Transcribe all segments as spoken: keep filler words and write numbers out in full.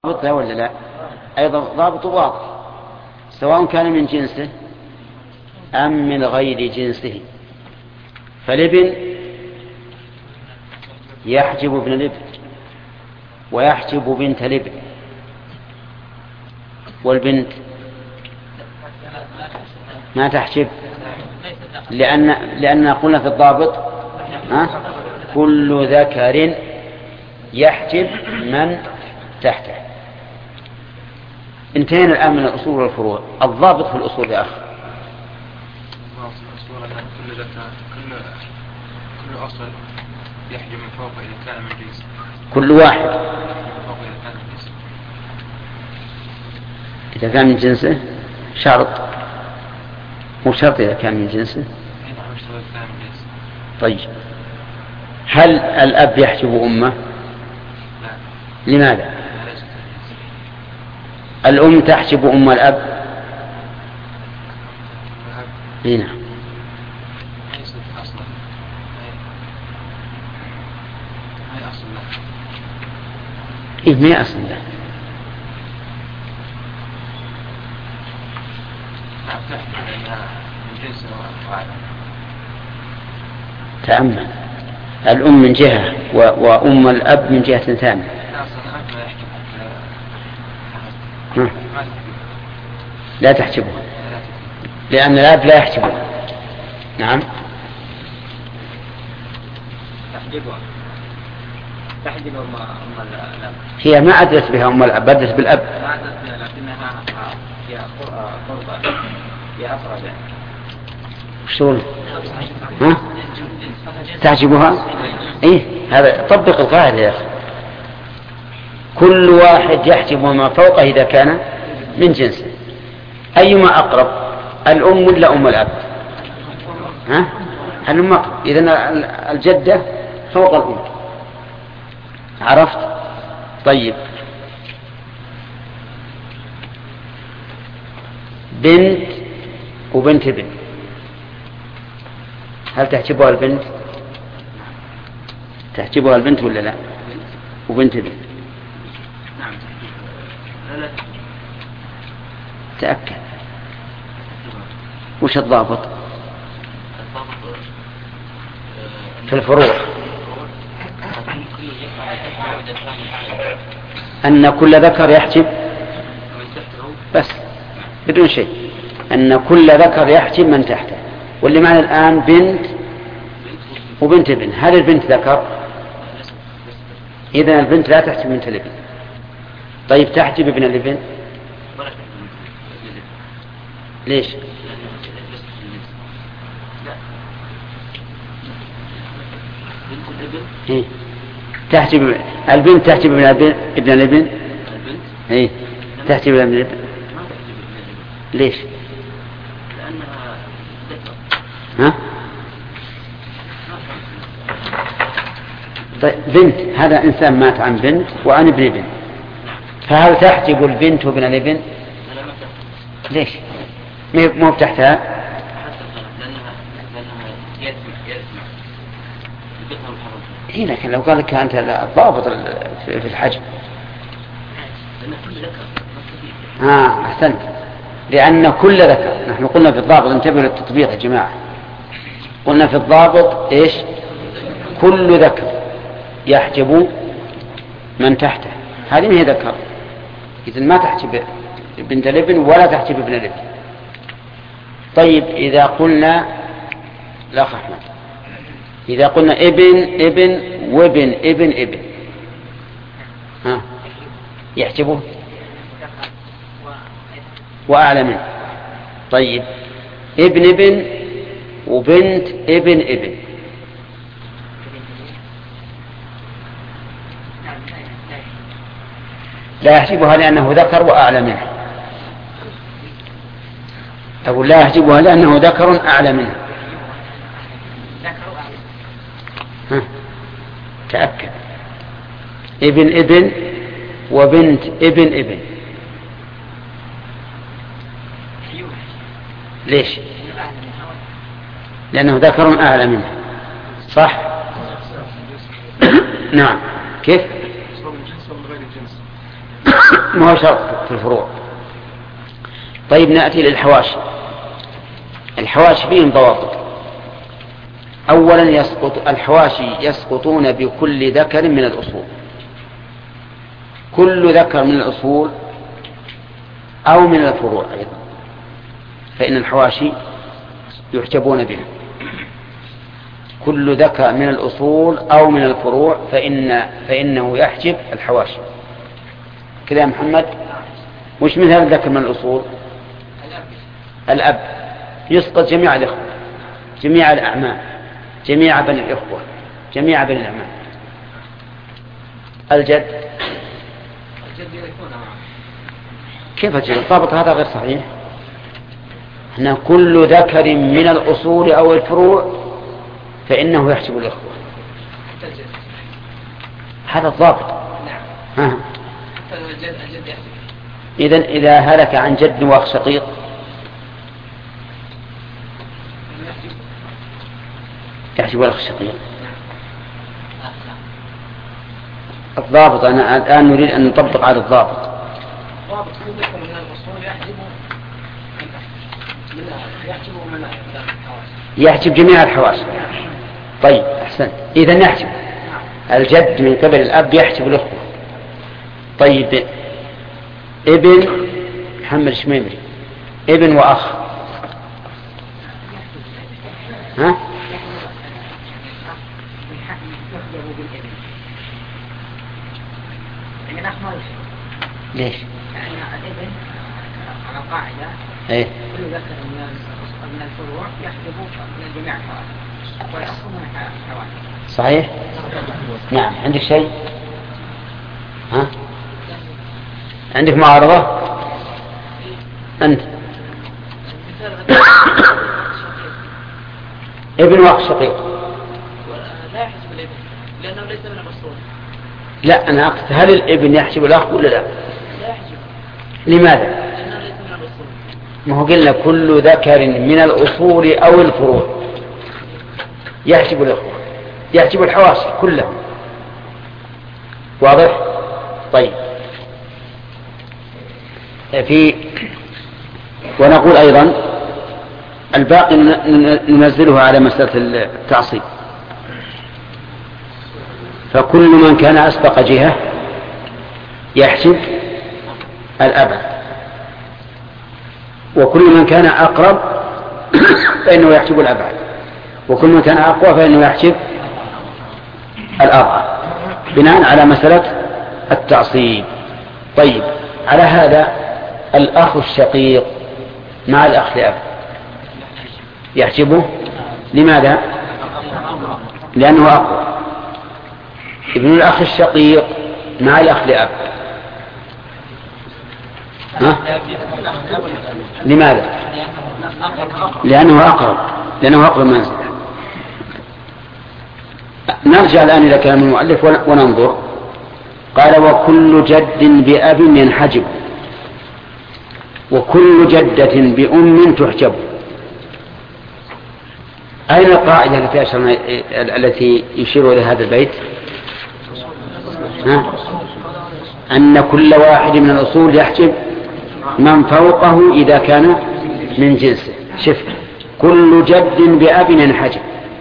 ضابط ولا لا؟ أيضا ضابط واضح، سواء كان من جنسه أم من غير جنسه. فالابن يحجب ابن الابن ويحجب بنت الابن، والبنت ما تحجب، لأن لأننا قلنا في الضابط ها كل ذكر يحجب من تحته. انتهينا الآن من الأصول والفروع. الضابط في الأصول يا أخي كل ذكر كل كل أصل يحجب من فوق إذا كان من جنس، كل واحد من فوق إذا كان من جنس. إذا كان من جنسه شرط، مو شرط إذا كان من جنسه. طيب هل الأب يحجب أمه؟ لا. لماذا؟ الأم تحجب أم الأب؟ هنا إيه ما أصل له. تأمل، الأم من جهة وأم الأب من جهة ثانية. لا تحجبها لأن الأب لا يحجبها. نعم تحجبها تحجب أم الأب. هي ما أدرت بها أم الأب، أدرت بالأب. ما أدرت بها لكنها هي قربة هي أقرب. وشون ها تحجبها؟ إيه هذا طبق القاعدة يا أخي، كل واحد يحجب ما فوقه إذا كان من جنسه. أيما أقرب، الأم ولا أم الأب؟ ها الأم أقرب، إذن الجدة فوق الأم. عرفت؟ طيب بنت وبنت ابن، هل تحجبها البنت؟ تحجبها البنت ولا لا؟ وبنت ابن تأكد. وش الضابط في الفروع؟ أن كل ذكر يحجب بس بدون شيء، أن كل ذكر يحجب من تحته. واللي معنا الآن بنت وبنت ابن، هل البنت ذكر؟ إذن البنت لا تحجب بنت الابن. طيب تحجب ابن الابن؟ ليش؟ إيه؟ تحجب البنت تحجب ابن الابن ابن الابن إيه؟ تحجب ابن الابن. ليش؟ لأنها ها؟ طيب بنت، هذا إنسان مات عن بنت وعن ابن ابن، فهل تحجب البنت وابن الابن؟ ليش؟ مو تحتها؟ إيه لكن لو قال لك أنت ضابط في الحجب. آه أحسنت، لأن كل ذكر، نحن قلنا في الضابط، انتبهوا للتطبيق يا جماعة، قلنا في الضابط إيش؟ كل ذكر يحجب من تحته، هذه ما هي ذكر، إذن ما تحجب بنت الابن ولا تحجب ابن الابن. طيب إذا قلنا الأخ أحمد، إذا قلنا ابن ابن وابن ابن ابن، ها يحجبه وأعلى منه. طيب ابن ابن وبنت ابن ابن، لا يحجبها لأنه ذكر وأعلى منه. أقول لا يحجبها لأنه ذكر أعلى منه. ها تأكد، ابن ابن وبنت ابن ابن. ليش؟ لأنه ذكر أعلى منه، صح؟ نعم. كيف؟ ما هو شرط في الفروع. طيب نأتي للحواشي. الحواشي فيهم ضوابط. أولا يسقط الحواشي يسقطون بكل ذكر من الأصول. كل ذكر من الأصول أو من الفروع أيضا، فإن الحواشي يحجبون بها. كل ذكر من الأصول أو من الفروع فإن فإنه يحجب الحواشي. كذا يا محمد. وش مثال الذكر من الأصول؟ الأب يسقط جميع الإخوة، جميع الأعمام، جميع بني الإخوة، جميع بني الأعمام. الجد كيف الجد؟ الضابط هذا غير صحيح. هنا كل ذكر من الأصول أو الفروع فإنه يحجب الإخوة. هذا الضابط. نعم. إذن إذا هلك عن جد وأخ شقيق يحجب الأخ الشقيق. الضابط أنا الآن نريد أن نطبق على الضابط. ضابط كل ذكر من الأصول يحجب يحجب جميع الحواس. طيب أحسن. إذن يحجب الجد من قبل الأب يحجب الأخوة. طيب ابن محمد شميمري ابن وأخ ها؟ ليش؟ لأن الابن على قاعدة إيه؟ كل ذكر من الفروع يحجب من جميع الحوادث ويأخذ من الحوادث. صحيح؟ نعم. عندك شيء؟ ها؟ عندك معارضة؟ أنت ابن وأخ شقيق لا يحجب الابن لأنه ليس من الأصول. لا أنا أقصد هل الابن يحجب الأخ ولا لا؟ لا يحجب. لماذا؟ لأنه ليس من الأصول. ما هو قلنا كل ذكر من الأصول أو الفروع يحجب الأخوة، يحجب الحواس كلهم. واضح؟ طيب في ونقول أيضا الباقي ننزله على مسألة التعصيب. فكل من كان أسبق جهة يحجب الأبعد، وكل من كان أقرب فإنه يحجب الأبعد، وكل من كان أقوى فإنه يحجب الأضعف، بناء على مسألة التعصيب. طيب على هذا الأخ الشقيق مع الأخ لأب يحجبه. لماذا؟ لأنه أقوى. ابن الأخ الشقيق مع الأخ لأب ها؟ لماذا؟ لأنه أقرب، لأنه أقرب منزله. نرجع الآن إلى كلام المؤلف وننظر. قال وكل جد بأب ينحجب وكل جدة بأم تحجب. أين القاعدة التي أشرنا التي يشير إلى هذا البيت؟ ها؟ أن كل واحد من الأصول يحجب من فوقه إذا كان من جنسه. شف كل جد بأب ينحجب،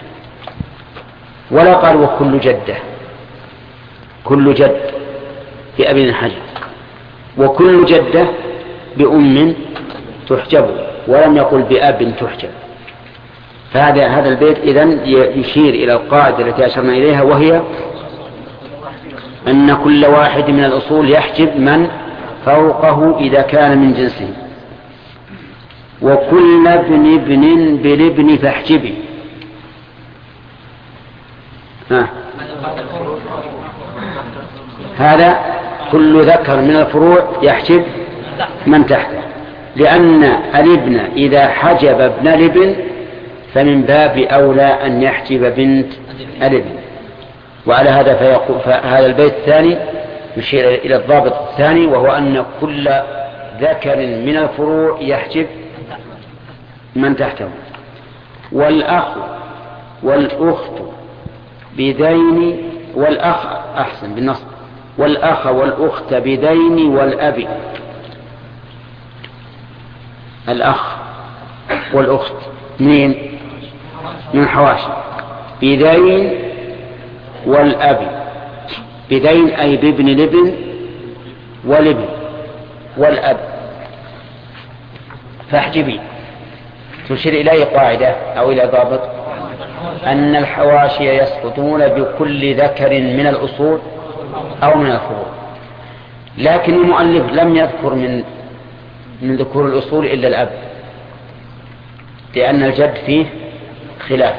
ولا قال وكل جدة. كل جد بأب ينحجب وكل جدة بأم تحجب، ولم يقل بأب تحجب. فهذا هذا البيت إذن يشير إلى القاعدة التي أشرنا إليها، وهي أن كل واحد من الأصول يحجب من فوقه إذا كان من جنسه. وكل ابن ابن بالابن فاحجبي. ها. هذا كل ذكر من الفروع يحجب من تحته، لأن الابن إذا حجب ابن الابن فمن باب أولى أن يحجب بنت الابن. وعلى هذا فيقول فهذا البيت الثاني يشير إلى الضابط الثاني، وهو أن كل ذكر من الفروع يحجب من تحته. والأخ والأخت بذين، والأخ أحسن بالنصب، والأخ والأخت بدين والأب. الأخ والأخت مين؟ من حواشي. بدين والأب. بدين أي بابن لابن والابن والأب. فاحجبي تشير إليه قاعدة أو إلى ضابط أن الحواشي يسقطون بكل ذكر من الأصول أو من الفروع، لكن المؤلف لم يذكر من من ذكور الأصول إلا الأب، لأن الجد فيه خلاف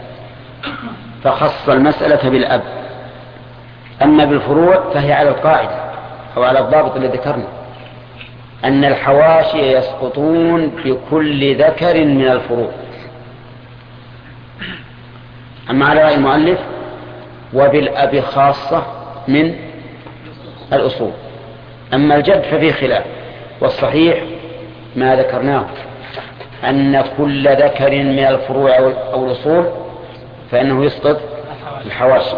فخص المسألة بالأب. أما بالفروع فهي على القاعدة أو على الضابط الذي ذكرنا أن الحواشي يسقطون بكل ذكر من الفروع. أما على رأي المؤلف وبالأب خاصة من الأصول. أما الجد ففيه خلاف، والصحيح ما ذكرناه أن كل ذكر من الفروع أو الأصول فإنه يسقط الحواشي.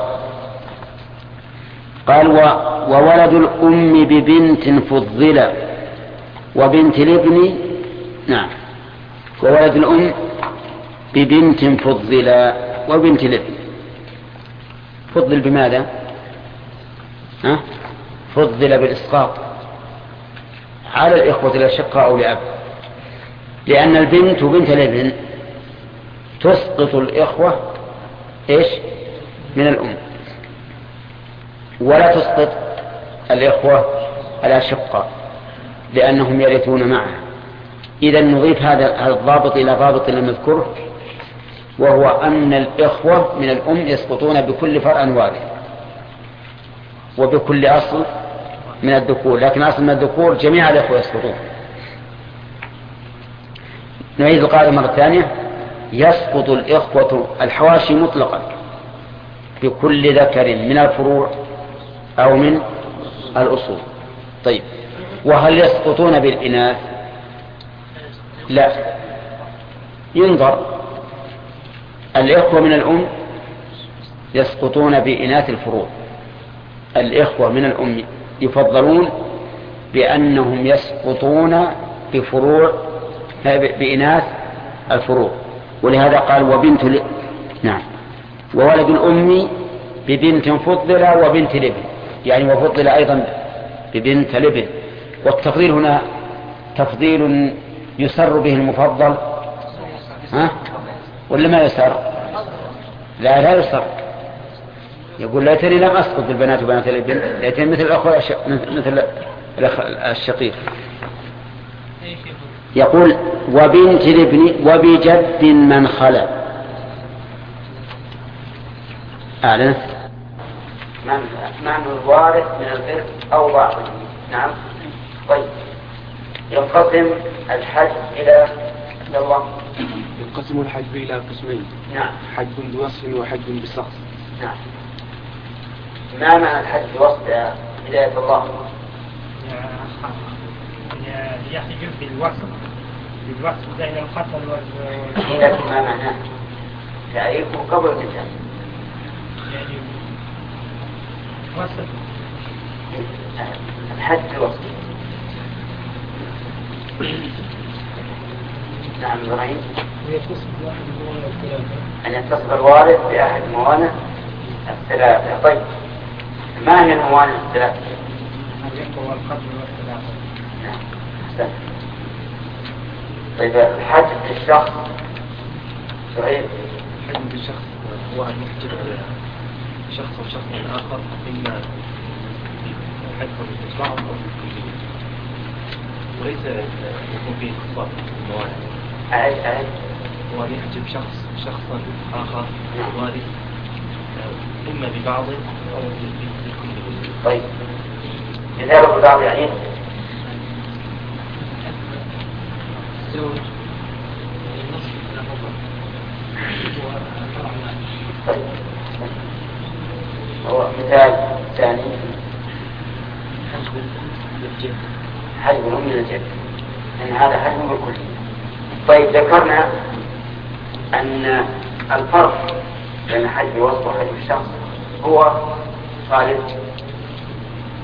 قال وولد الأم ببنت فضل وبنت الابن. نعم، وولد الأم ببنت فضل وبنت الابن. فضل بماذا؟ ها؟ فضل بالإسقاط على الإخوة الأشقاء أو لأب، لأن البنت وبنت الابن تسقط الإخوة إيش من الأم، ولا تسقط الإخوة الأشقاء لأنهم يرثون معها. إذا نضيف هذا الضابط إلى ضابط لم نذكره، وهو أن الإخوة من الأم يسقطون بكل فرع وارث وبكل أصل من الذكور، لكن أصل من الذكور جميع الإخوة يسقطون. نعيد القاعدة مرة ثانية: يسقط الإخوة الحواشي مطلقا بكل ذكر من الفروع أو من الأصول. طيب، وهل يسقطون بالإناث؟ لا، ينظر. الإخوة من الأم يسقطون بإناث الفروع. الإخوة من الأم يفضلون بأنهم يسقطون بفروع بإناث الفروع، ولهذا قال وبنت ل... نعم وولد الأم ببنت فضل وبنت لبن، يعني وفضل أيضا ببنت لبن. والتفضيل هنا تفضيل يسر به المفضل، ها؟ ولا ما يسر؟ لا لا يسر. يقول ليتني لم أسقط بالبنات وبنات الابن، ليتني مثل الأخوة مثل الأخ الشقيق. يقول وبنت الابن وبجد من خلا. أعلن معنى الوارث من البر أو بعضه. نعم. طيب، ينقسم الحج إلى الله ينقسم الحجب إلى قسمين. نعم. حجب بوصف وحجب بشخص. نعم. ما معنى الحج بوصف يا هداية الله؟ يحجب بالوصف بالوصف زي القتل وال. لكن ما معناه؟ تعريفه قبل الإنسان. يعني وصف. الحج بوصف. نعم إبراهيم. أن يتصف الوارث بأحد موانع الثلاثة. طيب، ما هي الموانع الثلاثة؟ الرق والقتل والثلاثة. نعم، أحسن. طيب، الحج بالشخص صحيح؟ الحج بالشخص هو أن يحجب شخص وشخص آخر، إما الحج بالإصبع أو بالكلية، وليس يكون فيه خصائص الموانع. أعد أعد هو أن يحجب شخص شخصا آخر وارث، إما ببعض أو بالكلية. طيب، مثال ببعض يعني الزوج النصف من الربع. هو مثال ثاني حجب من الجد، أن هذا حجب بالكلية. طيب، ذكرنا أن الفرق بين حجب الوصف وحجب الشخص هو خالد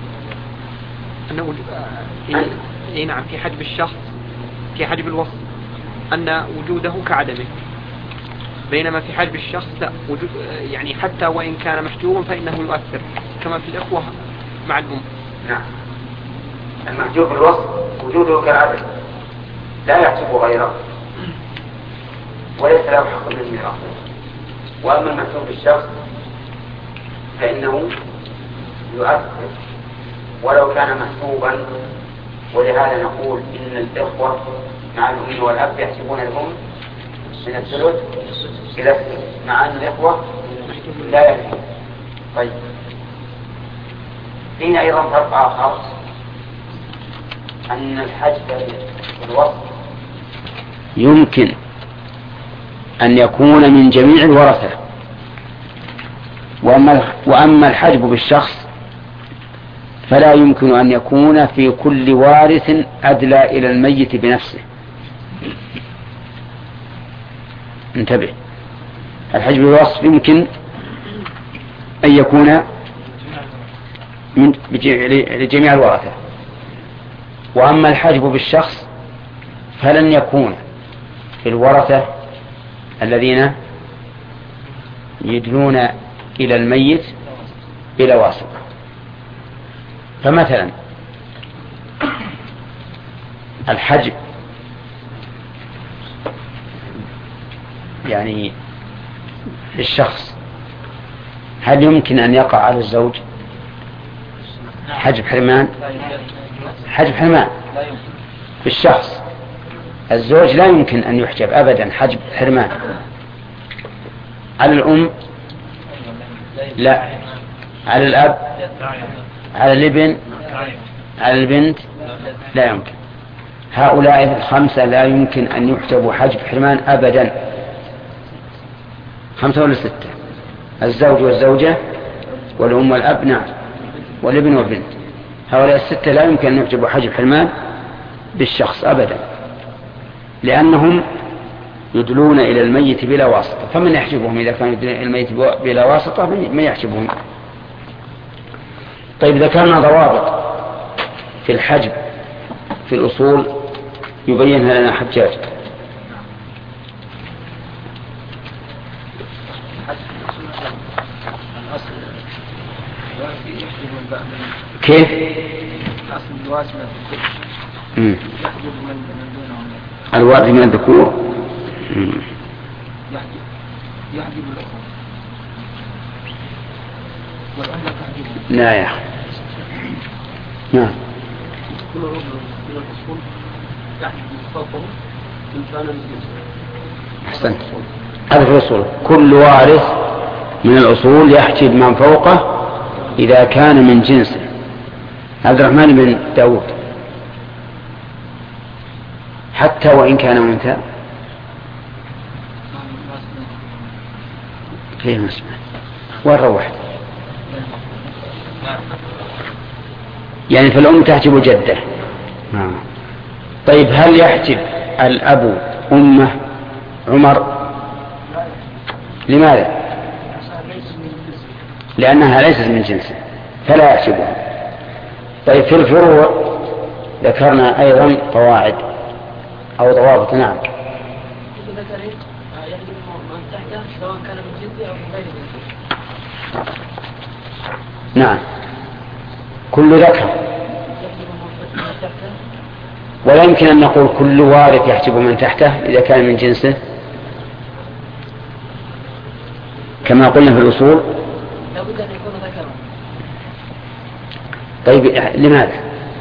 أنه وجود آه إيه نعم في حجب الشخص في حجب الوصف أن وجوده كعدمه، بينما في حجب الشخص لا وجود يعني حتى وإن كان محجوبا فإنه يؤثر كما في الإخوة مع الأم. نعم المحجوب الوصف وجوده كالعدم لا يحجب غيره وليس له حق من الميراث، وأما المحجوب بالشخص فإنه يؤثر ولو كان محجوبا، ولهذا نقول إن الإخوة مع الأم والأب يحسبون الأم من الثلث إلى الثلث مع أن الإخوة لا يحسب. طيب هنا أيضا فرق آخر، أن الحجب في الوصف يمكن أن يكون من جميع الورثة، وأما الحجب بالشخص فلا يمكن أن يكون في كل وارث أدلى إلى الميت بنفسه. انتبه، الحجب بالوصف يمكن أن يكون من لجميع الورثة، وأما الحجب بالشخص فلن يكون في الورثة الذين يدلون إلى الميت بلا واسطة. فمثلا الحجب يعني للشخص هل يمكن أن يقع على الزوج؟ حجب حرمان حجب حرمان بالشخص، الزوج لا يمكن أن يحجب أبدا حجب حرمان. على الأم لا، على الأب، على الابن، على البنت لا يمكن. هؤلاء الخمسة لا يمكن أن يحجبوا حجب حرمان أبدا. خمسة ولا ستة؟ الزوج والزوجة والأم والأب نعم، والابن والبنت. هؤلاء الستة لا يمكن أن يحجبوا حجب حرمان بالشخص أبدا، لأنهم يدلون إلى الميت بلا واسطة. فمن يحجبهم إذا كان يدلون إلى الميت بلا واسطة؟ من يحجبهم؟ طيب ذكرنا ضوابط في الحجب في الأصول يبينها لنا حجاج. كيف؟ الوارث من الذكور يحجب الأخوة والأم تحجبهم. لا يا أخي نعم. كل عضو من الأصول يحجب فوقه إن كان من جنسه. أحسنت، هذا في الأصول. كل وارث من الأصول يحجب من فوقه إذا كان من جنسه. عبد الرحمن بن داود حتى وإن كان منثى فيه مسمى. وين روحت؟ يعني فالأم تحجب جده. آه. طيب هل يحجب الأب أمه عمر؟ لماذا؟ لأنها ليست من جنسه فلا يحجبها. طيب في الفروع ذكرنا أيضا قواعد أو ضوابط. نعم. نعم كل ذكر، ولا يمكن أن نقول كل وارث يحجب من تحته إذا كان من جنسه كما قلنا في الأصول. لابد أن يكون ذكرا. طيب لماذا؟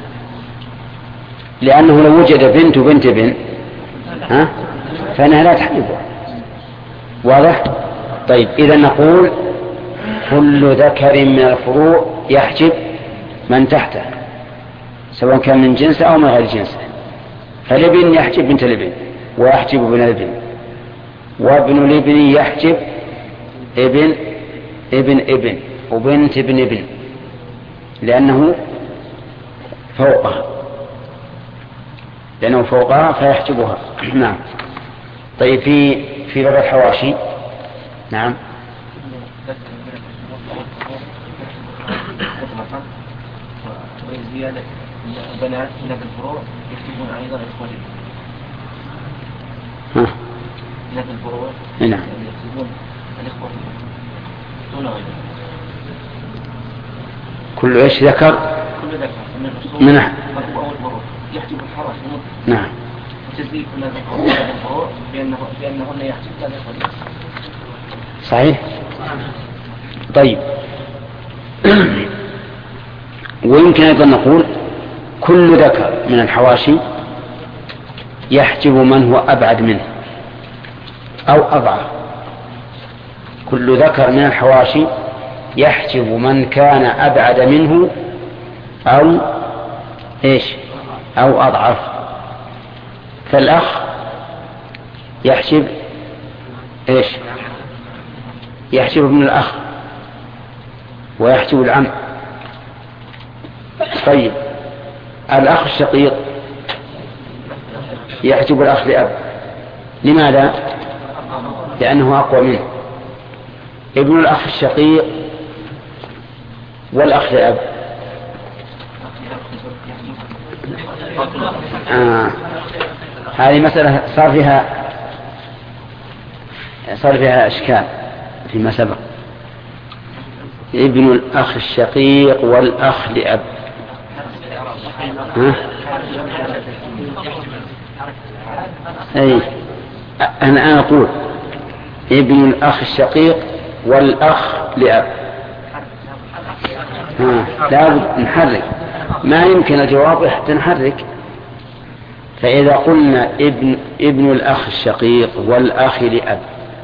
لأنه لو وجد بنت وبنت بنت ها فإنها لا تحجبها. واضح؟ طيب إذا نقول كل ذكر من الفروع يحجب من تحته سواء كان من جنسه أو من غير جنسه. فالابن يحجب بنت الابن ويحجب ابن الابن، وابن الابن يحجب ابن ابن ابن وبنت ابن ابن لأنه فوقها لأنه فوقها فيحجبها. نعم. طيب في في باب الحواشي. نعم. البنات هنا بالفروع يكتبون أيضا إخوة ها هنا بالفروع نعم يكتبون الإخوة دون غيره. كل إيش ذكر كل ذكر من الأصول من أو الفروع يحجب الحرس نعم وتزيد كل الفروع بأنه بأنهن يحجب الإخوة. صحيح. طيب ويمكن أيضا نقول كل ذكر من الحواشي يحجب من هو أبعد منه أو أضعف. كل ذكر من الحواشي يحجب من كان أبعد منه أو إيش أو أضعف. فالأخ يحجب إيش يحجب ابن الأخ ويحجب العم. طيب الأخ الشقيق يحجب الأخ لأب. لماذا؟ لأنه أقوى منه. ابن الأخ الشقيق والأخ لأب آه. هذه مسألة صار فيها صار فيها إشكال فيما سبق. ابن الأخ الشقيق والأخ لأب ها؟ أي أنا أنا أقول ابن الأخ الشقيق والأخ لأب ها لابد نحرك. ما يمكن الجواب حتى نحرك. فإذا قلنا ابن ابن الأخ الشقيق والأخ لأب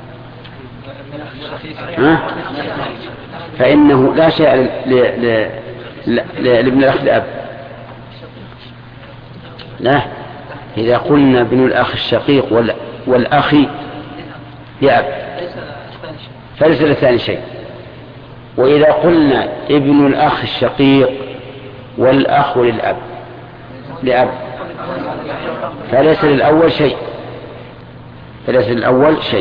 ها فإنه لا شيء لابن الأخ لأب. لا إذا قلنا ابن الأخ الشقيق والأخ لأب فليس للثاني شيء. وإذا قلنا ابن الأخ الشقيق والأخ للأب لأب فليس للأول شيء فليس للأول شيء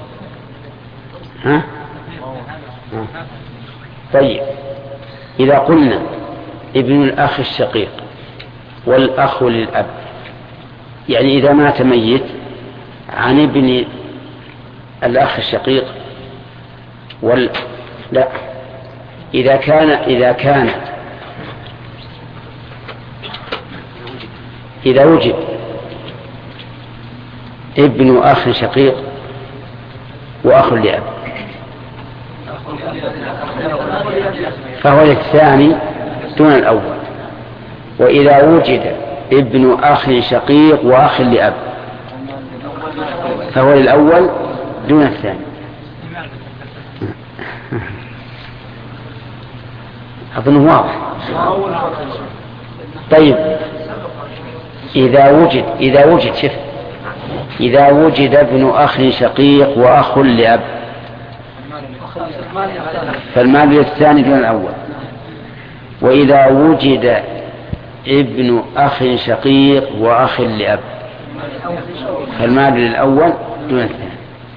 ها؟ ها طيب إذا قلنا ابن الأخ الشقيق والأخ للأب يعني إذا مات ميت عن ابن الأخ الشقيق وال لا إذا كان إذا كان إذا وجد ابن أخ شقيق وأخ لأب فهو الثاني دون الأول. وإذا وجد ابن أخ شقيق وأخ لأب فهو الأول دون الثاني. أظنه واضح. طيب إذا وجد إذا وجد شف إذا وجد ابن أخ شقيق وأخ لأب فالمال للثاني دون الأول. وإذا وجد ابن أخ شقيق وأخ لأب فالمال للأول دون الثاني.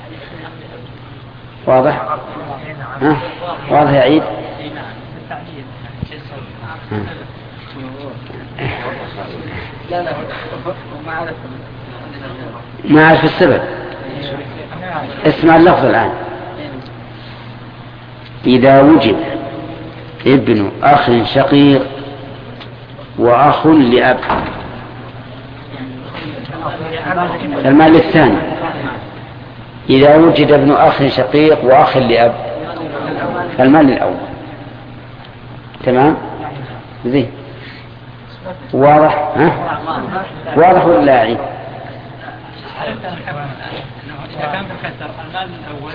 واضح؟ ها؟ واضح يا عيد؟ لا لا ما أعرف ما أعرف السبب. اسمع اللفظ الآن. إذا وجد ابن أخ شقيق وأخ لأب المال الثاني. إذا وجد ابن أخ شقيق وأخ لأب فالمال الأول. تمام زين واضح ها واضح ولا لا عيد؟ كان بكثر المال الأول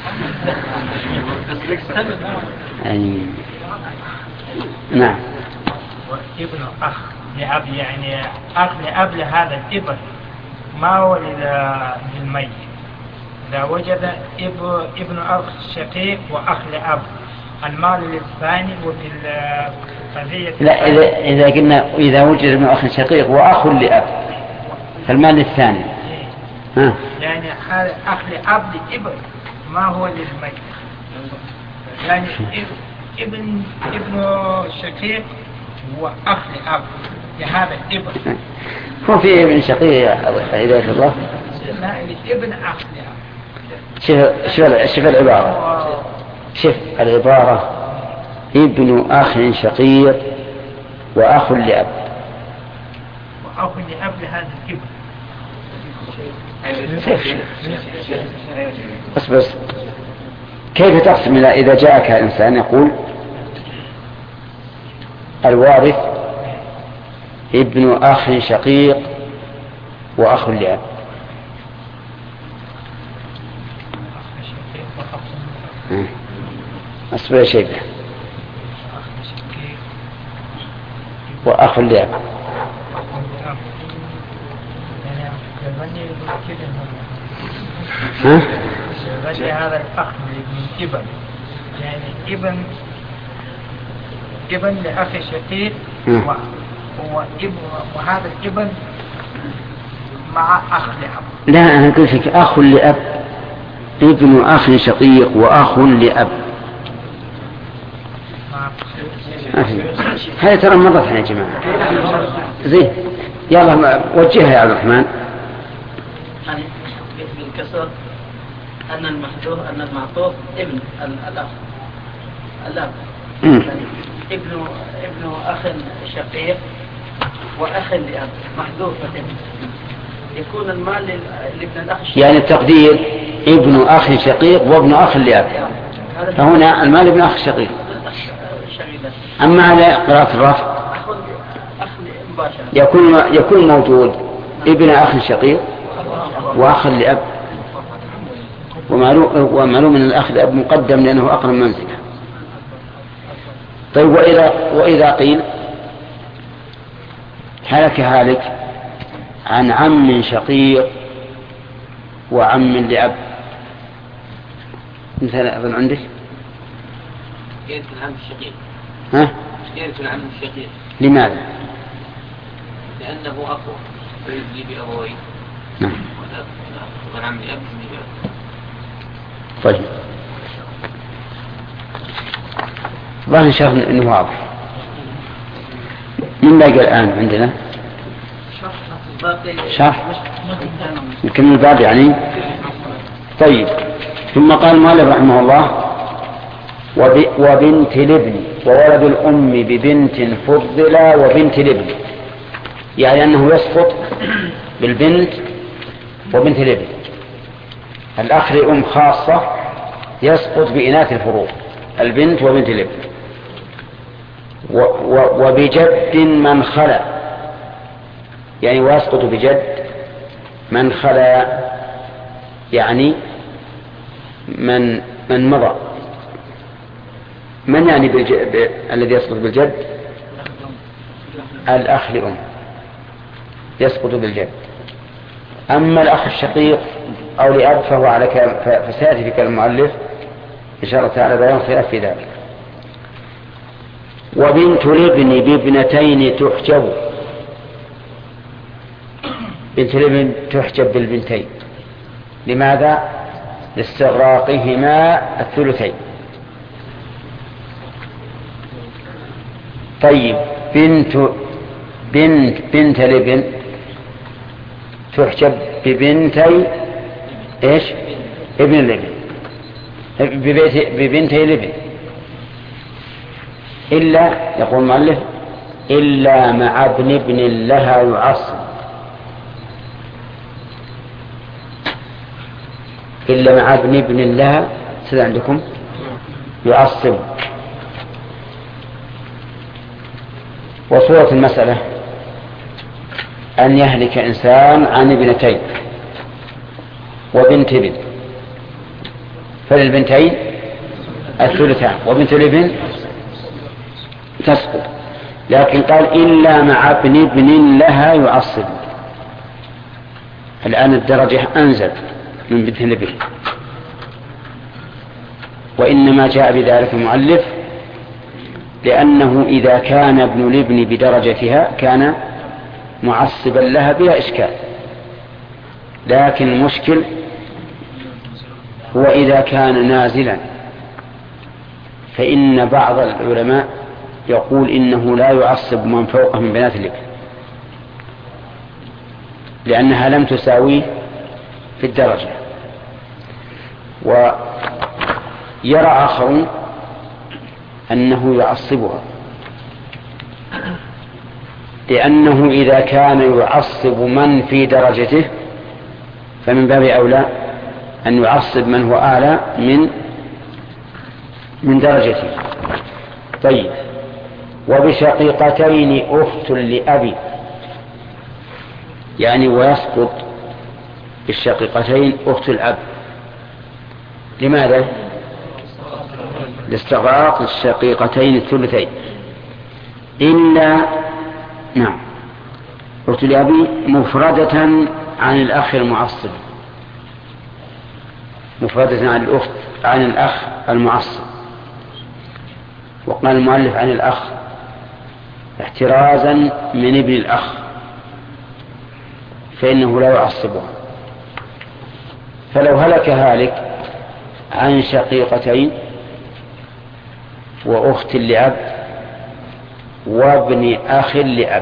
أي نعم. ابن أخ لأب يعني أخ لأب لهذا الابن ما هو للميت. إذا وجد ابن أخ شقيق وأخ لأب المال للثاني. وفي القضية لا إذا إذا قلنا إذا وجد ابن أخ شقيق وأخ لأب فالمال للثاني. ها يعني أخ لأب لابن ما هو للميت. يعني ابن ابن شقيق هو أخ لأب لهذا الابن. هو في ابن شقيق يا هداية الله؟ لا الابن أخ لأب. شوف شوف شوف العبارة، شوف العبارة ابن أخ شقيق وأخ لأب. وأخ لأب لهذا الابن. بس بس كيف تقسم إذا جاءك إنسان يقول الوارث ابن أخ شقيق وأخ لأب؟ أصبر شيء وأخ لأب. ها؟ هذا الأخ من ابن يعني ابن ابن لأخ شقيق وابن وهذا الابن مع أخ لأب. لا أنا قلت لك أخ لأب، ابن أخ شقيق وأخ لأب. هذا ترى مرت يا جماعة. زين يلا وجهها يا عبد الرحمن. بالكسر أن المحذوف أن المعطوف ابن الأخ الأب ابن ابن أخ شقيق وأخ لأب محذوفتين يكون المال لابن الأخ الشقيق. يعني التقدير ابن أخ شقيق وابن أخ لأب، فهنا المال ابن أخ شقيق. أما على قراءة الرفع يكون يكون موجود ابن أخ شقيق وأخ لأب، ومعلوم ومعلوم أن الأخ لأب مقدم لأنه أقرب منزله. طيب وإذا وإذا قيل هلك هالك عن عم شقيق وعم لأب، مثل أظن عندك يرث العم الشقيق. ها؟ يرث العم الشقيق. لماذا؟ لأنه أقوى ويجزي بأبويه. نعم. والعم لأب. طيب الله إن شاء الله إنه واضح. من باقي الآن عندنا شرح نكمل الباب يعني. طيب ثم قال المؤلف رحمه الله وبنت الابن وولد الأم ببنت فضلا وبنت الابن، يعني أنه يسقط بالبنت وبنت الابن. الأخ لأم خاصة يسقط بإناث الفروض البنت وبنت الابن. وبجد من خلا، يعني ويسقط بجد من خلا، يعني من من مضى. من يعني ب... الذي يسقط بالجد؟ الأخ لأم يسقط بالجد. أما الأخ الشقيق أو لأب فهو على كلام، فسيأتي في كلام المؤلف إن شاء الله تعالى بيان خلاف في ذلك. وبنت الابن بابنتين تحجب، بنت الابن تحجب بالبنتين. لماذا؟ لاستغراقهما الثلثين. طيب بنت بنت بنت الابن تحجب ببنتي ايش؟ ابن الابن، ببنتي الابن، إلا يقول المؤلف إلا مع ابن ابن لها يعصب، إلا مع ابن ابن لها سيد عندكم يعصب. وصورة المسألة أن يهلك إنسان عن ابنتين وبنت ابن، فللبنتين الثلثان وبنت الابن تسقط، لكن قال إلا مع ابن ابن لها يعصب. الآن الدرجة أنزل من بنت الابن، وإنما جاء بذلك المؤلف لأنه إذا كان ابن الابن بدرجتها كان معصبا لها بلا إشكال. لكن المشكل هو إذا كان نازلا، فإن بعض العلماء يقول إنه لا يعصب من فوقه من بنات الابن لأنها لم تساويه في الدرجة. ويرى آخرون أنه يعصبها لأنه إذا كان يعصب من في درجته فمن باب أولى أن يعصب من هو أعلى من من درجته. طيب، وبشقيقتين أخت لأبي، يعني ويسقط بالشقيقتين أخت الأب. لماذا؟ لاستغراق الشقيقتين الثلثين. إلا نعم أخت لأبي مفردة عن الأخ المعصب، مفردة عن الأخت عن الأخ المعصب. وقال المؤلف عن الأخ احترازا من ابن الأخ فإنه لا يعصبها. فلو هلك هالك عن شقيقتين وأخت لأب وابن أخ لأب،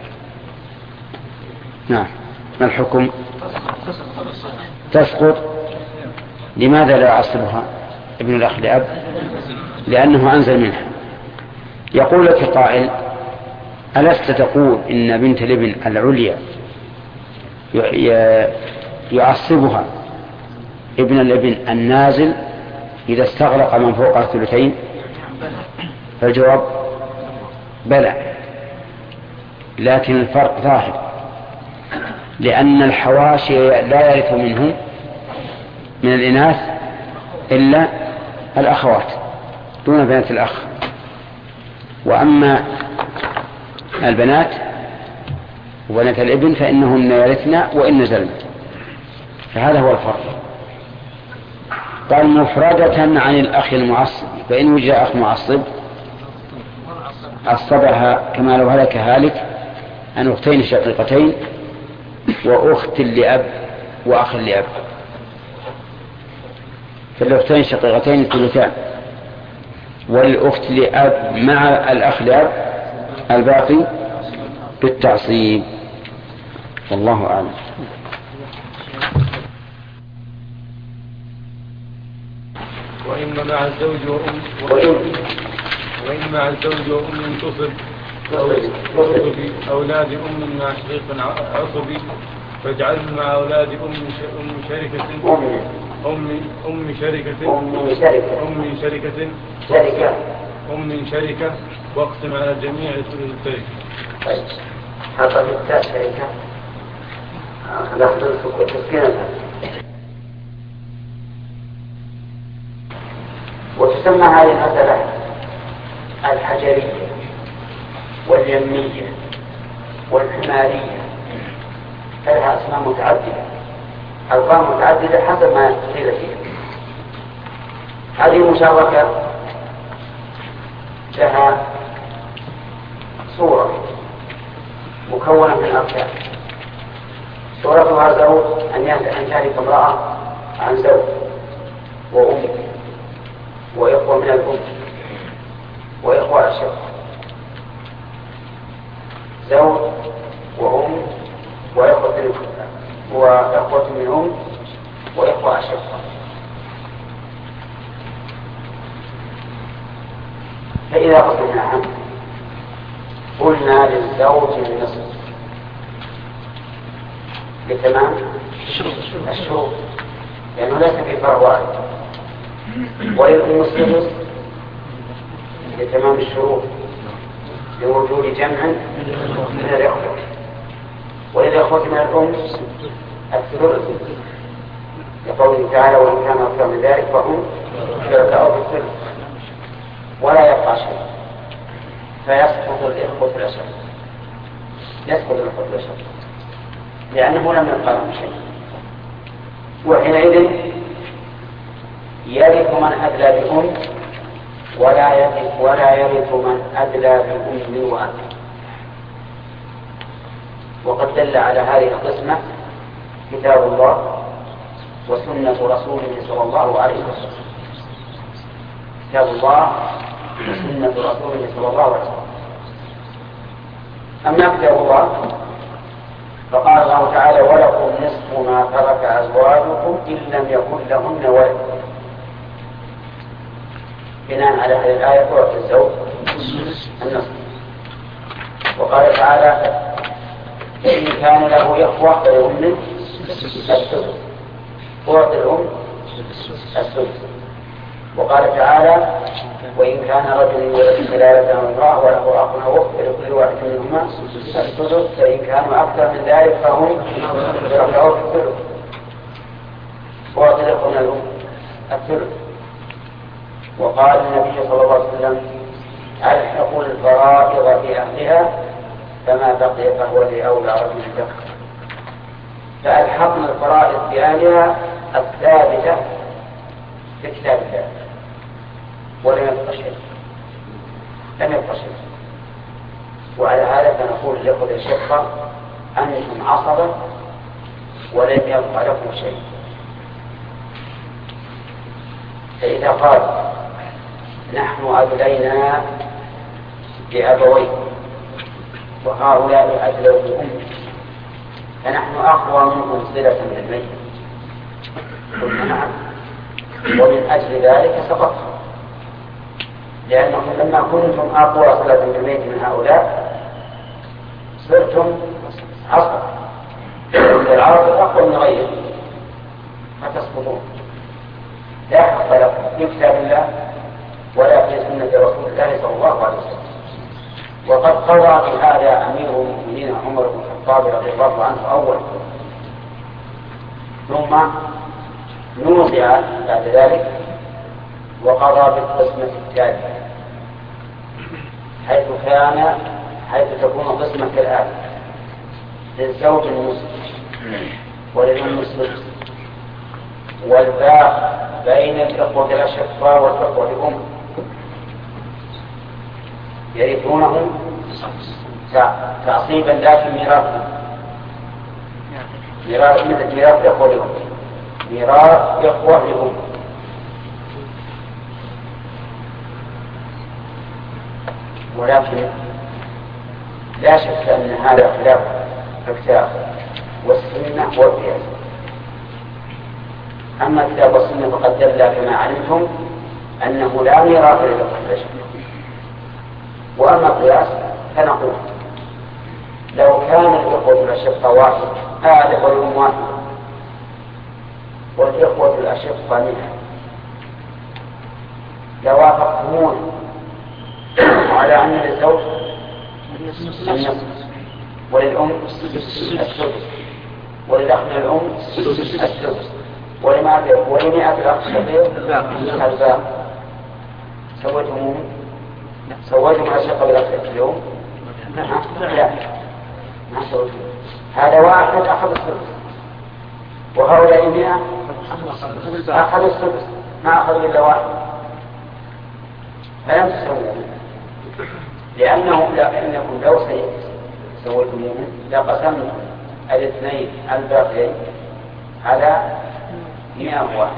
نعم، ما الحكم؟ تسقط. لماذا لا يعصبها ابن الأخ لأب؟ لأنه أنزل منها. يقول لك قائل: ألست تقول إن بنت الابن العليا يعصبها ابن الابن النازل إذا استغرق من فوقها الثلثين؟ فالجواب بلى، لكن الفرق ظاهر، لأن الحواشي لا يرث منهم من الإناث إلا الأخوات دون بنات الأخ، وأما البنات وبنات الابن فإنهن يرثن وإن نزلن. فهذا هو الفرق. قال مفردة عن الأخ المعصب، فإن وجد أخ معصب عصبها كما لو هلك هالك عن أختين شقيقتين وأخت لأب وأخ لأب. فالأختين شقيقتين الثلثان، والأخت لأب مع الأخ لأب الباقي بالتعصيب. والله أعلم. وإما مع الزوج وأم وإن مع الزوج وأم تصب عصبي أولاد أم مع شقيق عصبي، فاجعله مع أولاد أم أم شركة أم أم شركة أم شركة شركة أم شركة واقسم على الجميع ثلث التركة. طيب، حتى بالتاء شركة نحن تسكينها. وتسمى هذه المسألة الحجرية واليمية والحمارية، لها أسماء متعددة، ألفاظ متعددة حسب ما قيل فيها. هذه المشاركة لها صورة مكونة من أركان. صورتها زوج أن يشارك امرأة عن زوج وأم وإخوة من الأم وإخوة أشقاء، زوج وأم وإخوة وإخوة من أم وإخوة أشقاء. فإذا قلنا عنه قلنا للزوج النصف لتمام الشروط، لأنه ليس في فرع واحد، وللأم السدس لتمام الشروط لوجود جمع من الإخوة، وللإخوة من الأم الثلث لقوله تعالى: وإن كان أكثر من ذلك فهم شركاء في الثلث، ولا يبقى شيء، فيسقط الإخوة الأشد، يسقط الإخوة الأشد لأنه لم يبقى لهم شيء. وحينئذ يرث من أدلى بأم ولا يرث ولا يرث من أدلى بأم وأب. وقد دل على هذه القسمة كتاب الله وسنة رسوله صلى الله عليه وسلم. كتاب الله وسنة رسوله صلى الله عليه وسلم. أما كتاب الله فقال الله تعالى ولكم نصف ما ترك أزواجكم إن لم يكن لهن ولد. بناء على هذه الآية تعطي الزوج النصف. وقال تعالى إن كان له إخوة فلأم السدس تعطي الأم السدس. وقال تعالى وإن كان رجل يولد كلالة أو امرأة وله أخ أو أخت فلكل واحد منهما السدس فإن كانوا أكثر من ذلك فهم شركاء في الثلث تعطي الأم الثلث. وقال النبي صلى الله عليه وسلم ألحقوا الفرائض بأهلها فما بقي فهو لأولى رجل ذكر. فألحقنا الفرائض بأهلها الثابتة في كتاب الله ولم يبقى شيء لم يبقى شيء. وعلى هذا فنقول لأخذ الشقة أنتم عصبة ولم يبقى لكم شيء. فإذا قال نحن أدلينا بأبوين وهؤلاء أدلوا بأم فنحن أقوى منهم صلة من الميت. قلنا نعم ومن أجل ذلك سقطهم لأنكم لما كنتم أقوى صلة من الميت من هؤلاء صرتم عصر العرب أقوى من غيره فتسقطون. لا حق لكم في كتاب الله ولا في سنة رسول الله صلى الله عليه وسلم. وقد قضى بهذا أمير المؤمنين عمر بن الخطاب رضي الله عنه أولا ثم نوزع بعد ذلك وقضى بالقسمة التالية حيث كان حيث تكون القسمة كالآتي للزوج النصف وللأم السدس والباقي بين الإخوة الأشقاء والإخوة الأم يرثونهم تعصيبا لكن ميراثهم ميراث مثل ميراث إخوة الأم ميراث إخوة الأم. ولكن لا شك أن هذا خلاف الكتاب والسنة والقياس. أما الكتاب والسنة فقد دل كما علمتم أنه لا ميراث للإخوة الأشقاء. وأما القياس فنقول لو كان الإخوة الأشقاء واحد آلف والأم واحد والإخوة الأشقاء منها لوافقتمون على أن للزوج النصف وللأم السدس وللأخ من الأم السدس ولمئة الأخ الشقيق الباقي. سويتم سويتم الأشقاء بالأخ اليوم؟ لا ما سويتم. هذا واحد أخذ السدس وهؤلاء مئة أخذ السدس ما أخذ إلا واحد فلم تسووا لأنه لأنكم لو سويتموه لقسمتم الاثنين الباقيين على مئة واحد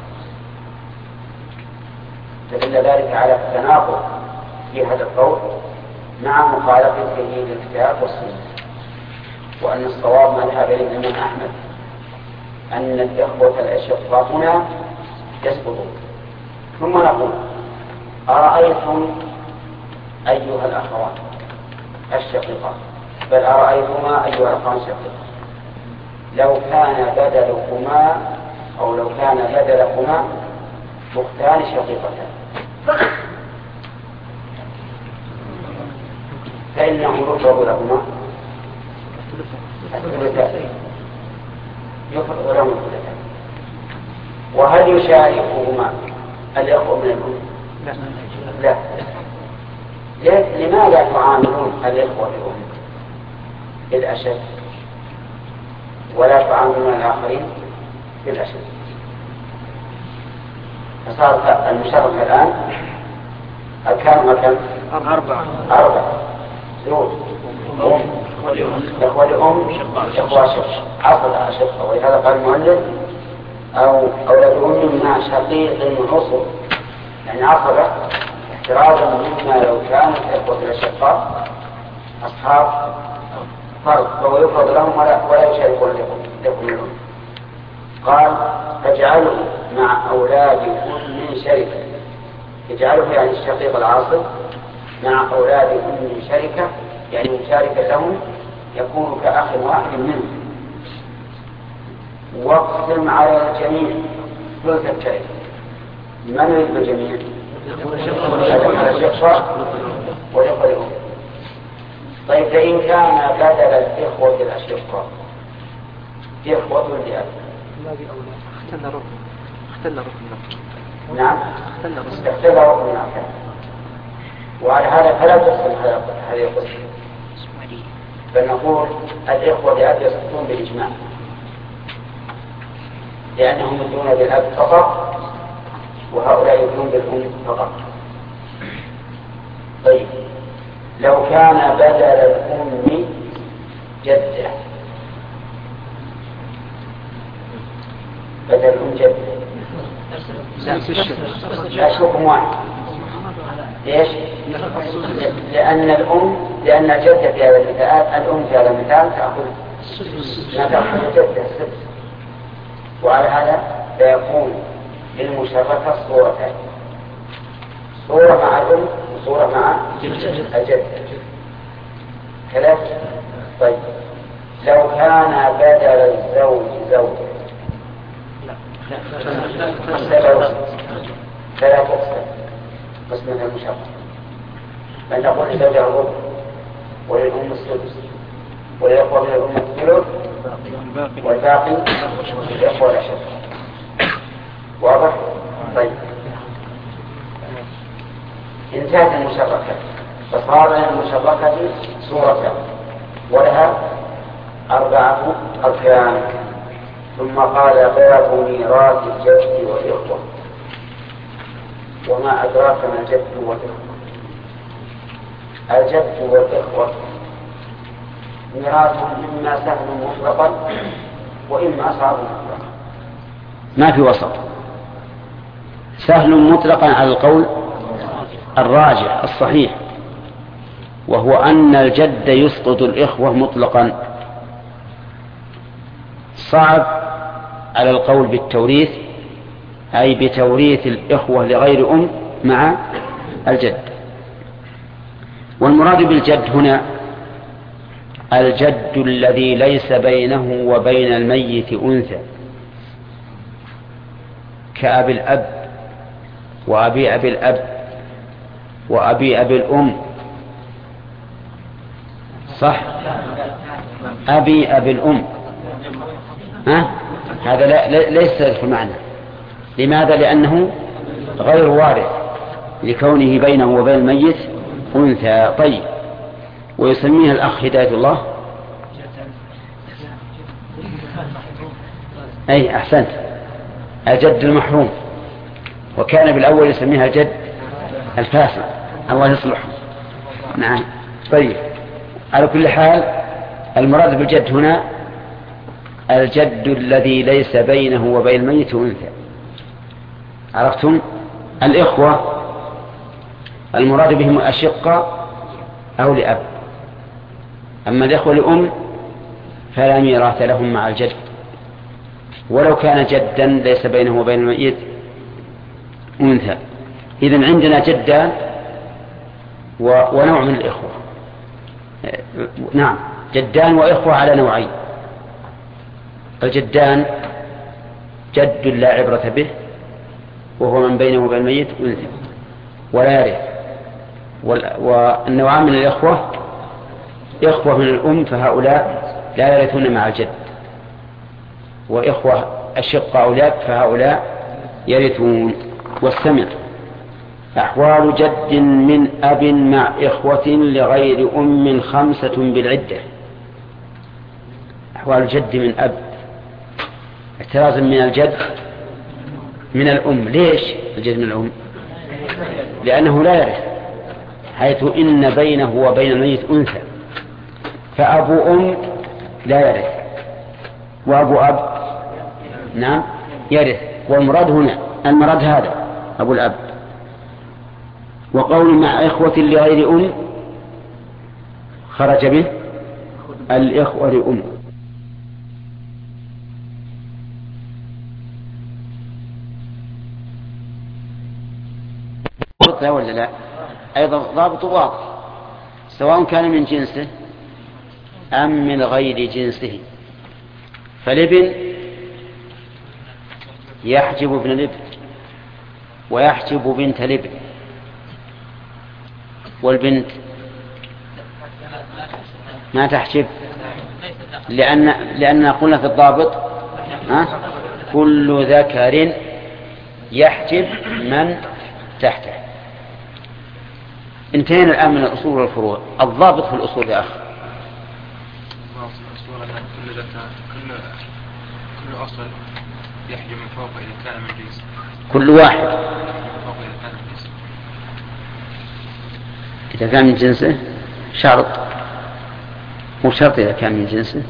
فدل ذلك على التناقض في هذا القول مع مخالفته للكتاب والسنة. وأن الصواب ما ذهب إليه الإمام أحمد أن الإخوة الأشقاء هنا يسقطون. ثم نقول أرأيتم أيها الأخوان الشقيقات بل أرأيتما أيها الأخوان الشقيقات لو كان بدلكما أو لو كان بدلكما أختان شقيقتان فإنه يفرض لهما الثلثان يفرض لهما الثلثان. وهل يشاركهما الإخوة من الأم؟ لا. لا. لماذا تعاملون الإخوة الأم بالأشد ولا تعاملون الآخرين بالأشد؟ فصار المشاركة الآن الكام كم؟ أربعة أربعة زوج أم إخوة الأم إخوة شقة عصر أشقة. ولهذا قال المؤلف أو أولاد أم مع شقيق عصر يعني عصبة احترازا مما لو كانت الإخوة الأشقاء أصحاب فرض فهو يفرض لهم ولا, ولا يشاركون لكم. قال فاجعله مع أولاد أم شركة، يجعله يعني الشقيق العاصب مع أولاد أم شركة يعني مشاركة لهم يكون كأخ واحد منهم. واقسم على الجميع ثلث الشركة. من يريد بالجميع؟ الشقاء والإخوة الأم. طيب فإن كان بدل الإخوة الأشقاء إخوة لأب اختل ركن اختل ركن نعم اختل ركن نعم. وعلى هذا فلا تقسم هذه القسم، بل نقول الإخوة لأب يسقطون بالإجماع لأنهم يدون بالأب فقط وهؤلاء يدون بالأم فقط. طيب لو كان بدل الأم جدة، بدل الأم جدة أشوفهم واحد. ليش؟ لأن الأم لأن الجدة في هذا المثال الأم في هذا المثال تأخذ ما تأخذ الجدة السدس، وعلى هذا فيكون للمشركة صورتين، صورة مع الأم وصورة مع الجدة ثلاث. طيب لو كان بدل الزوج زوجة فلا تقسم قسمة المشركة، بل نقول لزوجها الربع وللأم السدس وللإخوة من الأم الثلث والباقي للإخوة الأشقاء. واضح؟ طيب انتهت المشركة فصار المشركة صورة ولها أربعة أركان. ثم قال باب ميراث الجد والإخوة. وما أدراك ما الجد والإخوة؟ الجد والإخوة ميراثهم إما سهل مطلقا وإما صعب مطلقا، ما في وسط. سهل مطلقا على القول الراجح الصحيح، وهو أن الجد يسقط الإخوة مطلقا. صعب على القول بالتوريث أي بتوريث الإخوة لغير أم مع الجد. والمراد بالجد هنا الجد الذي ليس بينه وبين الميت أنثى كأبي الأب وأبي أبي الأب وأبي أبي الأم. صح؟ أبي أبي الأم ها؟ هذا لا ليس في معنى. لماذا؟ لأنه غير وارث لكونه بينه وبين الميت أنثى. طيب ويسميها الأخ هداية الله أي أحسنت الجد المحروم، وكان بالأول يسميها الجد الفاسد الله يصلحه. نعم. طيب على كل حال المراد بالجد هنا الجد الذي ليس بينه وبين الميت أنثى. عرفتم؟ الإخوة المراد بهم أشقة أو لأب، أما الإخوة لأم فلا ميراث لهم مع الجد ولو كان جدا ليس بينه وبين الميت أنثى. إذن عندنا جدان ونوع من الإخوة. نعم جدان وإخوة على نوعين. الجدان جد لا عبرة به وهو من بينه وبين الميت أنثى ولا يرث. والنوعان من الإخوة إخوة من الأم فهؤلاء لا يرثون مع الجد، وإخوة أشقة أولاد فهؤلاء يرثون. والسمع أحوال جد من أب مع إخوة لغير أم خمسة بالعدة. أحوال جد من أب احترازا من الجد من الأم. ليش الجد من الأم؟ لأنه لا يرث، حيث إن بينه وبين الميت أنثى، فأبو أم لا يرث وأبو أب نعم يرث. والمراد هنا المراد هذا أبو الأب. وقول مع إخوة لغير أم خرج به الإخوة لأم. لا ولا لا؟ أيضا ضابط واضح، سواء كان من جنسه أم من غير جنسه. فالابن يحجب ابن الابن ويحجب بنت الابن، والبنت ما تحجب، لأن لأننا قلنا في الضابط ها كل ذكر يحجب من تحته. انتهينا الآن من الأصول والفروع. الضابط في الأصول يا أخي كل ذكر كل كل أصل يحجب من فوق إذا كان من جنس. كل واحد فوق إذا كان من جنس. إذا كان من جنسه شرط، مو شرط إذا كان من جنسه.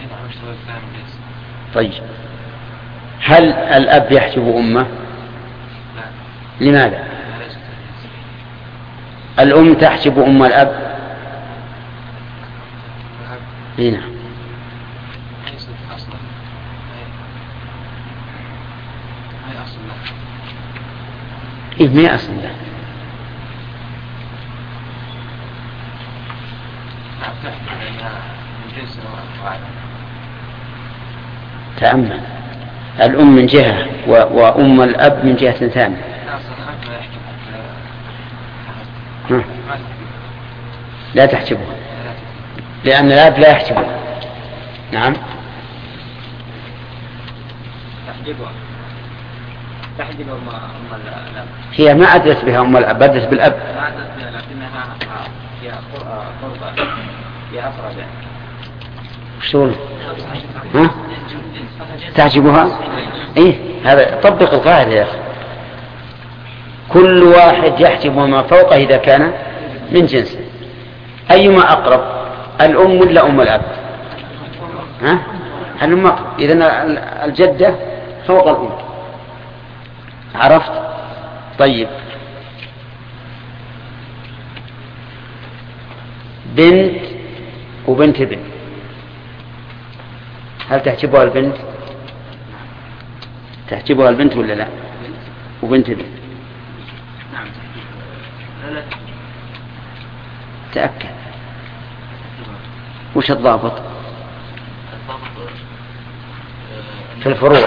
طيب هل الأب يحجب أمه؟ لا. لماذا؟ الأم تحجب أم الأب؟ هنا إيه ما أصل له. تأمل، الأم من جهة وأم الأب من جهة ثانية. لا تحجبه لأن الأب لا يحجبه. نعم تحجبها تحجب أم الأب. هي ما أدرس بها أم الأب، أدرس بالأب. ما أدرس بها لكنها هي قربة هي أقرب. شو ها تحجبها؟ إيه هذا طبق القاعدة يا أخي، كل واحد يحجب ما فوقه إذا كان من جنسه. أيما أقرب، الأم ولا أم الأب؟ ها الأم أقرب، إذن الجدة فوق الأم. عرفت؟ طيب بنت وبنت ابن، هل تحجبها البنت؟ تحجبها البنت ولا لا؟ وبنت ابن تأكد. وش الضابط في الفروع؟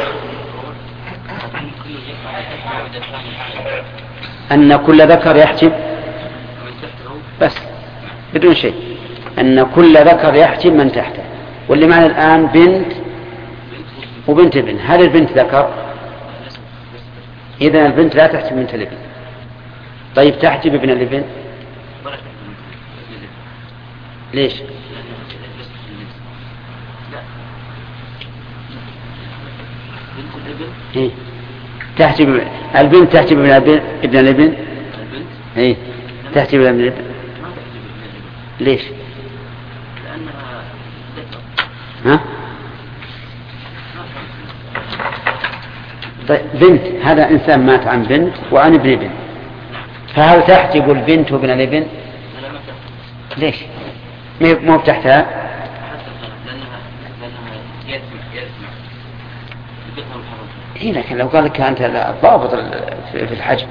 أن كل ذكر يحجب بس بدون شيء، أن كل ذكر يحجب من تحته. واللي معنا الآن بنت وبنت ابن، هل البنت ذكر؟ إذن البنت لا تحجب بنت الابن. طيب تحجب ابن الابن؟ ليش؟ إيه؟ تحجب البنت تحجب ابن الابن ابن الابن إيه؟ تحجب ابن الابن ليش؟ لأنها ها؟ طيب بنت، هذا إنسان مات عن بنت وعن ابن ابن، فهل تحجب البنت وابن الابن؟ ليش؟ مو بتحتها؟ إيه لكن لو قال لك أنت ضابط في الحجب.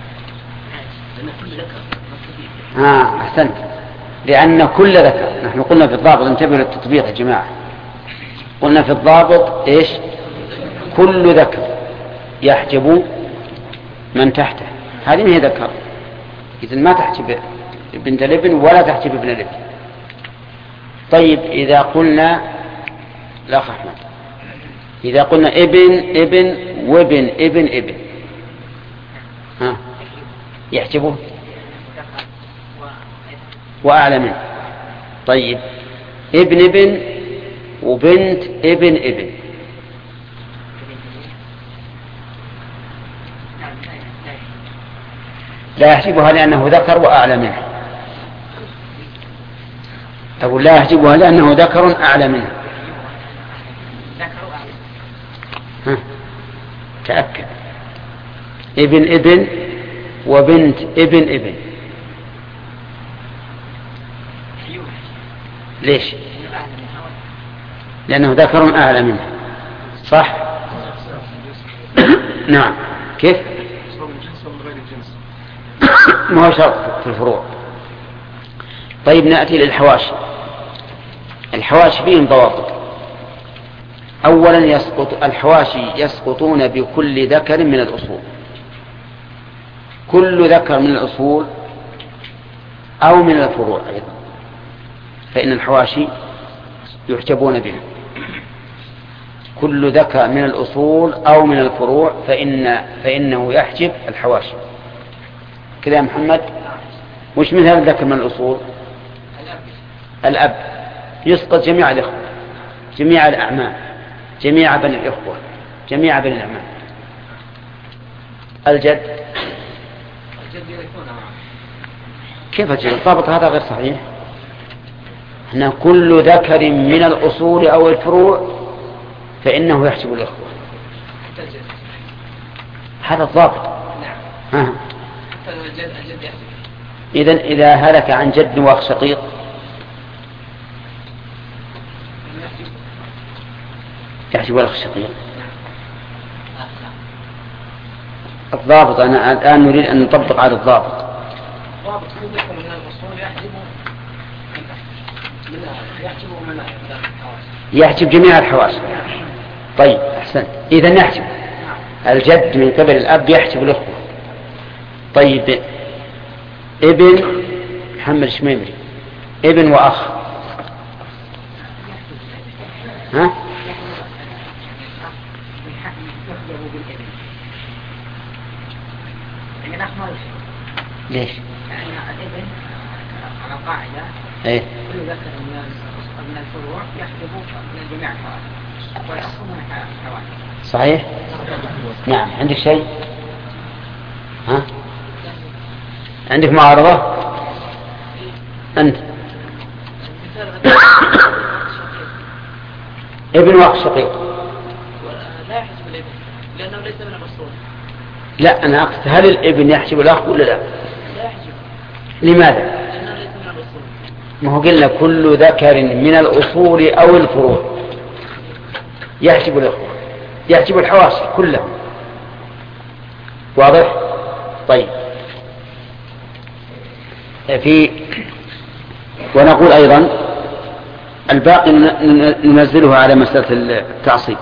ها أحسنت، لأن كل ذكر، نحن قلنا في الضابط، انتبهوا للتطبيق يا جماعة، قلنا في الضابط إيش؟ كل ذكر يحجب من تحته، هذه ما هي ذكر، إذن ما تحجب بنت الابن ولا تحجب ابن الابن. طيب إذا قلنا الأخ أحمد، إذا قلنا ابن ابن وابن ابن ابن، ها يحجبه وأعلى منه. طيب ابن ابن وبنت ابن ابن، لا يحجبها لأنه ذكر وأعلى منه، أقول لا يحجبها لأنه ذكر أعلى منه. ها تأكد، ابن ابن وبنت ابن ابن ليش؟ لأنه ذكر أعلى منها، صح؟ نعم. كيف؟ ما هو شرط في الفروع. طيب نأتي للحواشي. الحواشي فيهم ضوابط. أولا يسقط الحواشي يسقطون بكل ذكر من الأصول، كل ذكر من الأصول أو من الفروع أيضا، فإن الحواشي يحجبون بها. كل ذكر من الأصول أو من الفروع فإن فإنه يحجب الحواشي. كذا يا محمد. وش مثال الذكر من الأصول؟ الأب يسقط جميع الإخوة، جميع الأعمام، جميع بني الإخوة، جميع بني الأعمام. الجد كيف الجد؟ الضابط هذا غير صحيح. هنا كل ذكر من الأصول أو الفروع فإنه يحجب الإخوة، هذا الضابط. نعم. إذن إذا هلك عن جد وأخ شقيق يحجب الأخ الشقيق. الضابط أنا الآن نريد أن نطبق على الضابط. يحجب جميع الحواس. طيب أحسنت. إذن يحجب الجد من قبل الأب يحجب الأخوة. طيب ابن محمد الشميمري ابن وأخ ها؟ ليش؟ لأن الابن على قاعدة ايه؟ كل ذكر من الفروع يحجب من جميع الحوادث ويأخذ من الحوادث. صحيح؟ نعم. عندك شيء؟ ها؟ عندك معارضة؟ أنت ابن وأخ شقيق لا يحجب الابن لأنه ليس من الأصول. لا أنا أقصد هل الابن يحجب الأخ ولا لا؟ لا يحجب. لماذا؟ لأنه ليس من الأصول. ما هو قلنا كل ذكر من الأصول أو الفروع يحجب الأخوة، يحجب الحواشي كلهم. واضح؟ طيب في ونقول أيضا الباقي ننزله على مسألة التعصيب.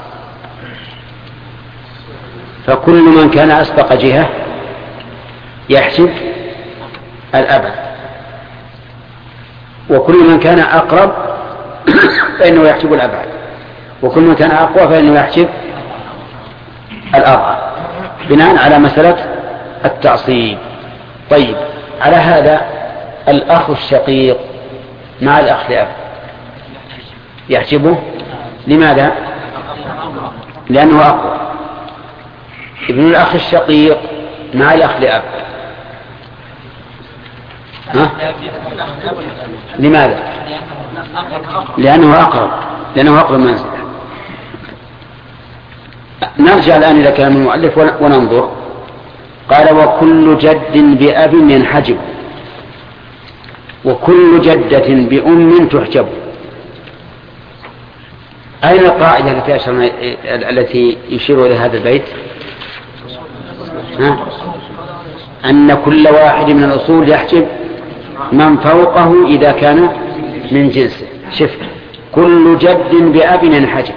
فكل من كان أسبق جهة يحجب الأبعد، وكل من كان أقرب فإنه يحجب الأبعد، وكل من كان أقوى فإنه يحجب الأضعف، بناء على مسألة التعصيب. طيب على هذا الأخ الشقيق مع الأخ لأب يحجبه. لماذا؟ لأنه أقوى. ابن الأخ الشقيق مع الأخ لأب ها؟ لماذا؟ لأنه أقرب، لأنه أقرب منزله. نرجع الآن إلى كلام المؤلف وننظر. قال وكل جد بأب ينحجب وكل جدة بأم تحجب. أين القاعدة التي أشرنا التي يشير إلى هذا البيت؟ ها؟ أن كل واحد من الأصول يحجب من فوقه إذا كان من جنسه. شف كل جد بأب ينحجب،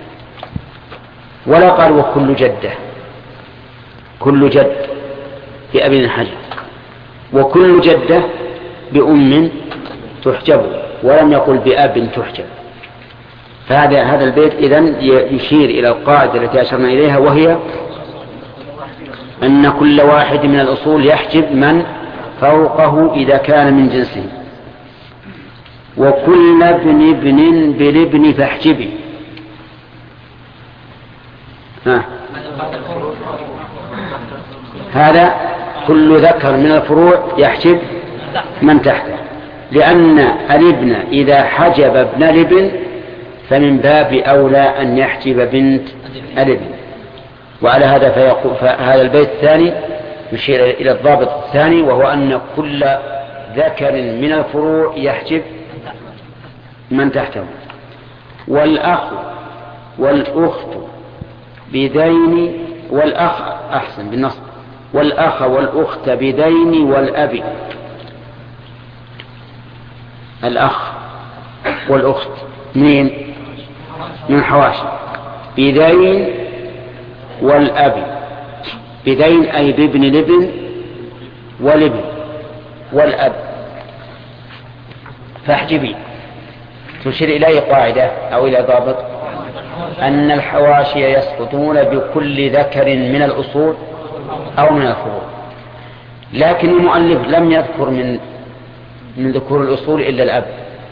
ولا قال وكل جدة، كل جد بأب ينحجب وكل جدة بأم تحجب، ولم يقل بأب تحجب. فهذا هذا البيت إذن يشير إلى القاعدة التي أشرنا إليها، وهي أن كل واحد من الأصول يحجب من فوقه إذا كان من جنسه. وكل ابن ابن بالابن فاحجبي. ها. هذا كل ذكر من الفروع يحجب من تحته، لأن الابن إذا حجب ابن الابن فمن باب أولى أن يحجب بنت الابن. وعلى هذا فيقول فهذا البيت الثاني يشير إلى الضابط الثاني، وهو أن كل ذكر من الفروع يحجب من تحته. والأخ والأخت بدين والأخ أحسن بالنصب والأخ والأخت بدين والأب. الأخ والأخت مين؟ من حواشي. بدين والأب. بدين أي بابن لابن والابن والأب. فاحجبي تشير إلى قاعدة أو إلى ضابط أن الحواشي يسقطون بكل ذكر من الأصول أو من الفروع، لكن المؤلف لم يذكر من من ذكور الأصول إلا الأب،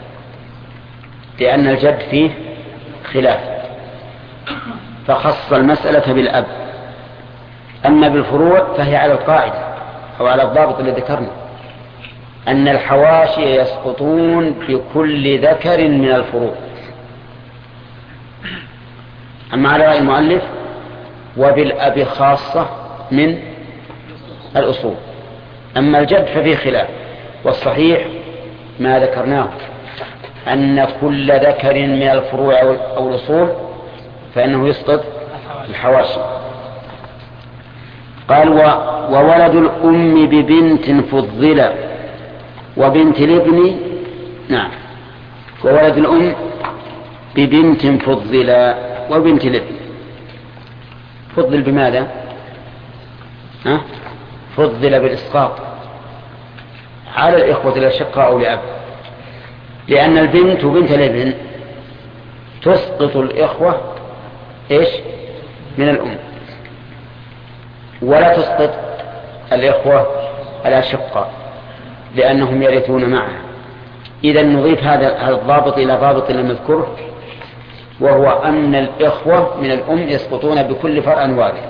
لأن الجد فيه خلاف فخص المسألة بالأب. أما بالفروع فهي على القاعدة أو على الضابط الذي ذكرنا أن الحواشي يسقطون بكل ذكر من الفروع. أما على رأي المؤلف وبالأب خاصة من الأصول. أما الجد ففيه خلاف، والصحيح ما ذكرناه أن كل ذكر من الفروع أو الأصول فإنه يسقط الحواشي. قال وولد الأم ببنت فضل وبنت الابن. نعم وولد الأم ببنت فضل وبنت الابن. فضل بماذا؟ ها؟ فضل بالإسقاط على الإخوة الأشقاء أو لأب، لأن البنت وبنت الابن تسقط الإخوة إيش من الأم، ولا تسقط الإخوة الأشقاء لأنهم يرثون معها. إذا نضيف هذا الضابط إلى ضابط لم نذكره، وهو أن الإخوة من الأم يسقطون بكل فرع وارث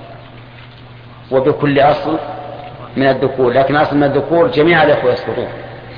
وبكل أصل من الذكور، لكن أصل من الذكور جميع الإخوة يسقطون.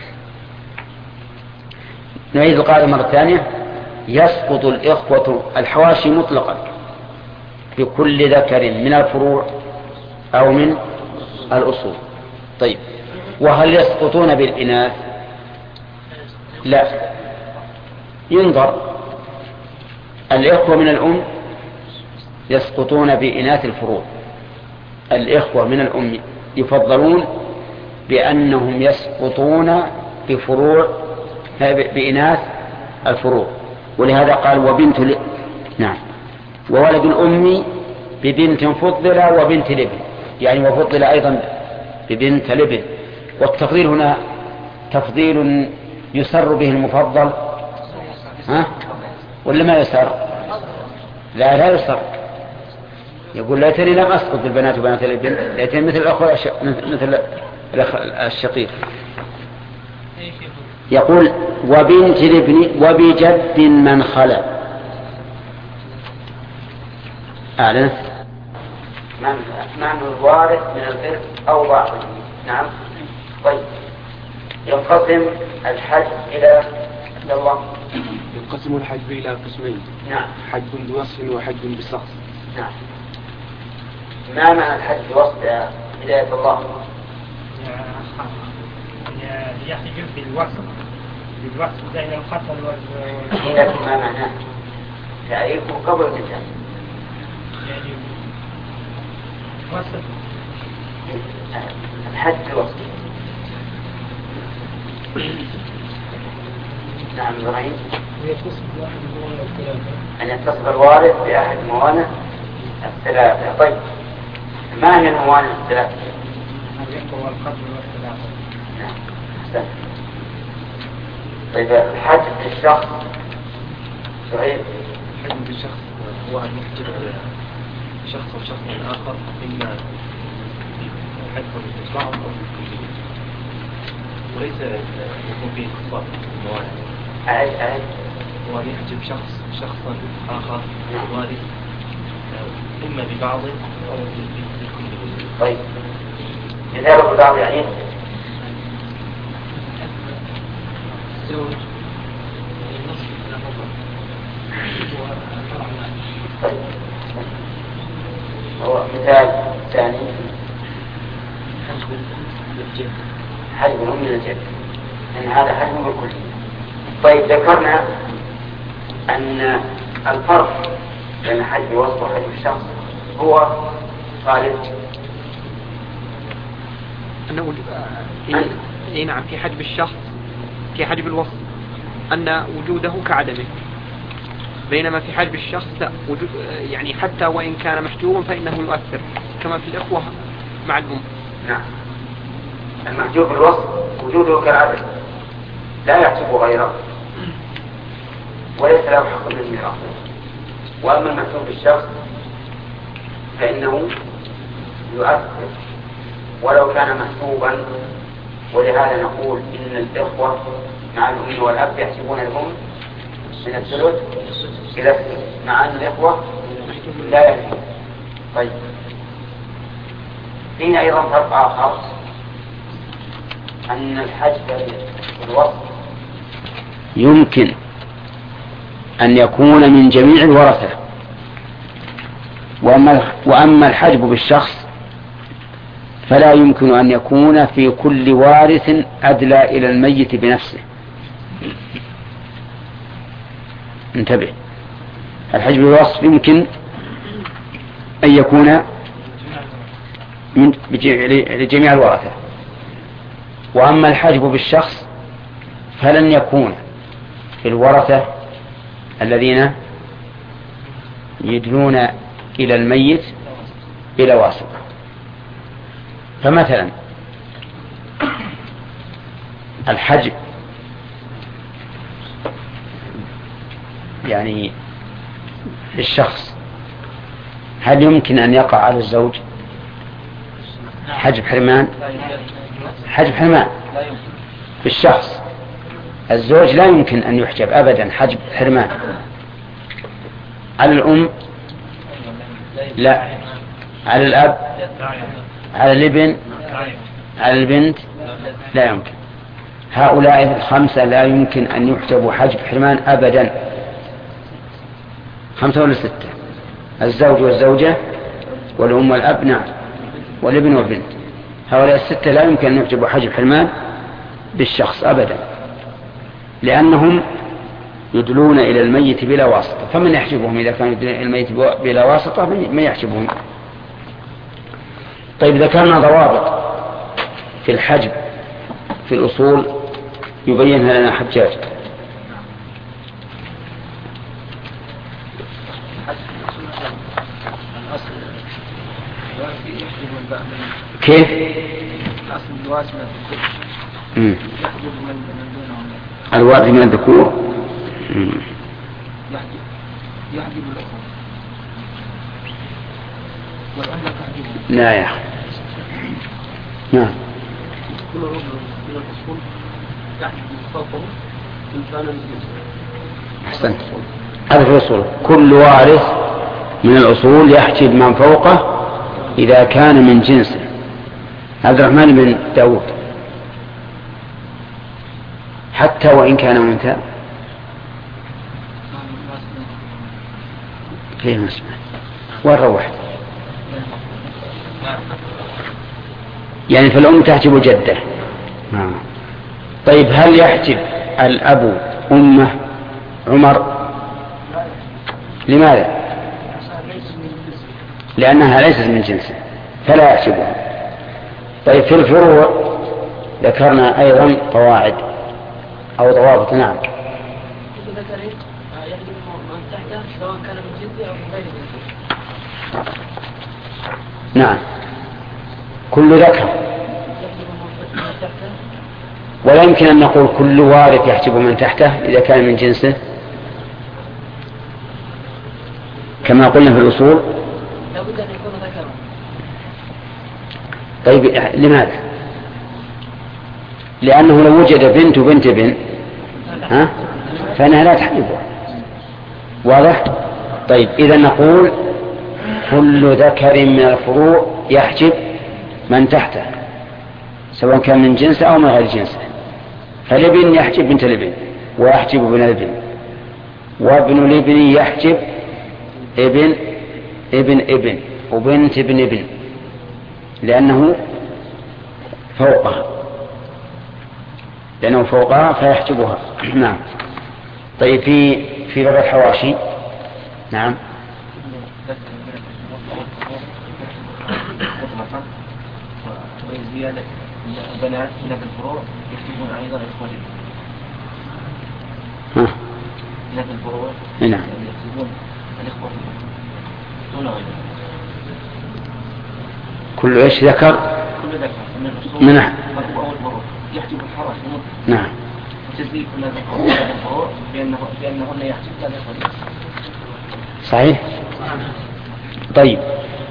نعيد القاعدة مرة ثانية: يسقط الإخوة الحواشي مطلقا بكل ذكر من الفروع أو من الأصول. طيب وهل يسقطون بالإناث؟ لا، ينظر. الإخوة من الأم يسقطون بإناث الفروع. الإخوة من الأم يفضلون بأنهم يسقطون بفروع بإناث الفروع، ولهذا قال وبنت ل... نعم وولد الأم ببنت فضل وبنت لابن، يعني وفضل أيضا ببنت لابن. والتفضيل هنا تفضيل يسر به المفضل، ها ولا ما يسر؟ لا لا يسر. يقول ليتني لم أسقط بالبنات وبنات الابن، ليتني مثل الأخوة مثل الأخ الشقيق. يقول وبنت الابن وبجد من خلا. أعلن معنى الوارث من الإرث أو بعضه. نعم. طيب ينقسم الحج إلى الله ينقسم الحج إلى قسمين. نعم. حج بوصف وحج بشخص. نعم. ما معنى الحج بوصف هداية الله؟ يحجب بالوصف بالوصف بين الخطر وال لكن ما معناه تعريفه قبل الإنسان؟ يعني وصف الحج بوصف. نعم إبراهيم. أن يتصف الوارث بأحد موانع الثلاثة. طيب ما هي الموانع الثلاثة؟ الرق والقتل والثلاثة. نعم أحسن. طيب الحج بالشخص صحيح؟ الحج بالشخص هو أن يحجب شخص أو شخص آخر إما الحج بالإطلاق أو بالكلية، وليس يكون فيه خطاب الموانع. أعد أعد. هو أن يحجب شخص شخصا آخر وارث إما ببعض أو بالكلية. طيب مثال ببعض يعني زوج طيب. هو مثال ثاني حجب الأم من الجد، أن هذا حجب بالكلية. طيب ذكرنا أن الفرق بين حجب الوصف وحجب الشخص هو خالد أنه إيه نعم في حجب الشخص في حجب الوصف أن وجوده كعدمه، بينما في حجب الشخص لا وجود، يعني حتى وإن كان محجوبا فإنه يؤثر كما في الإخوة مع الأم. نعم المحجوب بالوصف وجوده كالعدم لا يحجب غيره وليس له حق من الميراث، وأما المحجوب بالشخص فإنه يؤثر ولو كان محجوبا، ولهذا نقول إن الإخوة مع الأم والأب يحسبون الأم من الثلث إلى الثلث مع أن الإخوة لا يحسب. طيب فينا أيضا فرق آخر، أن الحجب بالوصف يمكن أن يكون من جميع الورثة، وأما الحجب بالشخص فلا يمكن أن يكون في كل وارث أدلى إلى الميت بنفسه. انتبه، الحجب بالوصف يمكن أن يكون من لجميع الورثة، وأما الحجب بالشخص فلن يكون في الورثة الذين يدلون إلى الميت إلى واسطة. فمثلا الحجب يعني الشخص هل يمكن أن يقع على الزوج؟ حجب حرمان حجب حرمان في الشخص، الزوج لا يمكن أن يحجب أبدا، حجب حرمان. على الأم لا، على الأب، على الابن، على البنت لا يمكن. هؤلاء الخمسة لا يمكن أن يحجبوا حجب حرمان أبدا. خمسة ولا ستة؟ الزوج والزوجة والأم والأب نعم، والابن والبنت، هؤلاء الستة لا يمكن أن يحجبوا حجب حرمان بالشخص أبدا، لأنهم يدلون إلى الميت بلا واسطة. فمن يحجبهم إذا كان يدلون إلى الميت بلا واسطة؟ من يحجبهم؟ طيب ذكرنا ضوابط في الحجب في الأصول يبينها لنا حجاج. كيف؟ الوارث من الذكور يحجب الأخوة. لا يا أخي نعم. كل رجل من الأصول يحجب فوقه إنسانا. أحسنت، هذا في الأصول كل وارث من الأصول يحجب من فوقه إذا كان من جنسه. عبد الرحمن بن داود حتى وإن كان منثى فيه مسمى. وين روحت؟ يعني فالأم تحجب جده. آه. طيب هل يحجب الأب أمه عمر؟ لماذا؟ لأنها ليست من جنسه فلا يحجبها. طيب في الفروع ذكرنا أيضا قواعد أو ضوابط. نعم. كل ذكر يحجب من تحته سواء كان من جنسه أو من غير جنسه. نعم كل ذكر، ولا يمكن أن نقول كل وارث يحجب من تحته إذا كان من جنسه كما قلنا في الأصول. لابد أن يكون ذكرا. طيب لماذا؟ لأنه لو وجد بنت وبنت ابن ها فإنها لا تحجبها. واضح؟ طيب إذا نقول كل ذكر من الفروع يحجب من تحته سواء كان من جنسه أو من غير جنسه. فالابن يحجب بنت الابن ويحجب ابن الابن، وابن الابن يحجب ابن ابن ابن وبنت ابن ابن لأنه فوقها لأنه فوقها فيحجبها. نعم. طيب في في باب الحواشي. نعم. وزيادة البنات من الفروع يكتبون أيضا إخوانهم. ها. من الفروع. نعم. يكتبون الإخوة دون غيرهم. كل إيش ذكر؟ كل ذكر من الفصول. من مرفوع أو الفروع يحجب الحرس. نعم. وتزيد كل الفروع بأنه بأنهن يحجبن الإخوة. صحيح. طيب.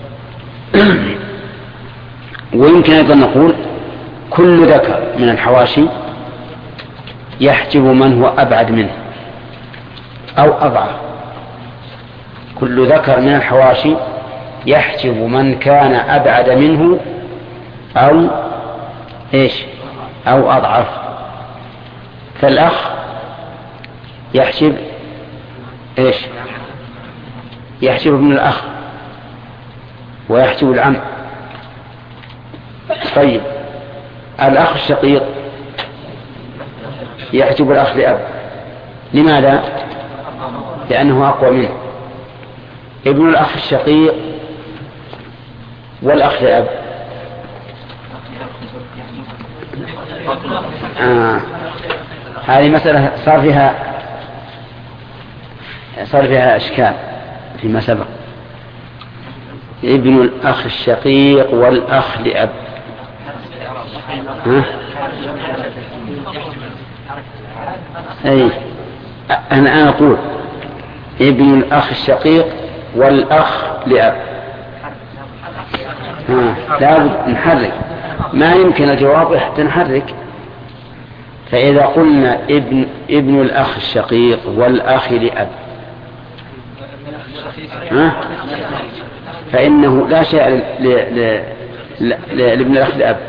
ويمكن أيضا نقول كل ذكر من الحواشي يحجب من هو أبعد منه أو أضعف. كل ذكر من الحواشي يحجب من كان أبعد منه أو إيش أو أضعف. فالأخ يحجب إيش يحجب ابن الأخ ويحجب العم. طيب الأخ الشقيق يحجب الأخ لأب. لماذا؟ لأنه أقوى منه. ابن الأخ الشقيق والأخ لأب آه. هذه مسألة صار فيها صار فيها إشكال فيما سبق. ابن الأخ الشقيق والأخ لأب. ها؟ أي أنا أنا أقول ابن الأخ الشقيق والأخ لأب. ها لا نحرك، ما يمكن الجواب حتى نحرك. فإذا قلنا ابن ابن الأخ الشقيق والأخ لأب ها؟ فإنه لا شيء لابن الأخ لأب.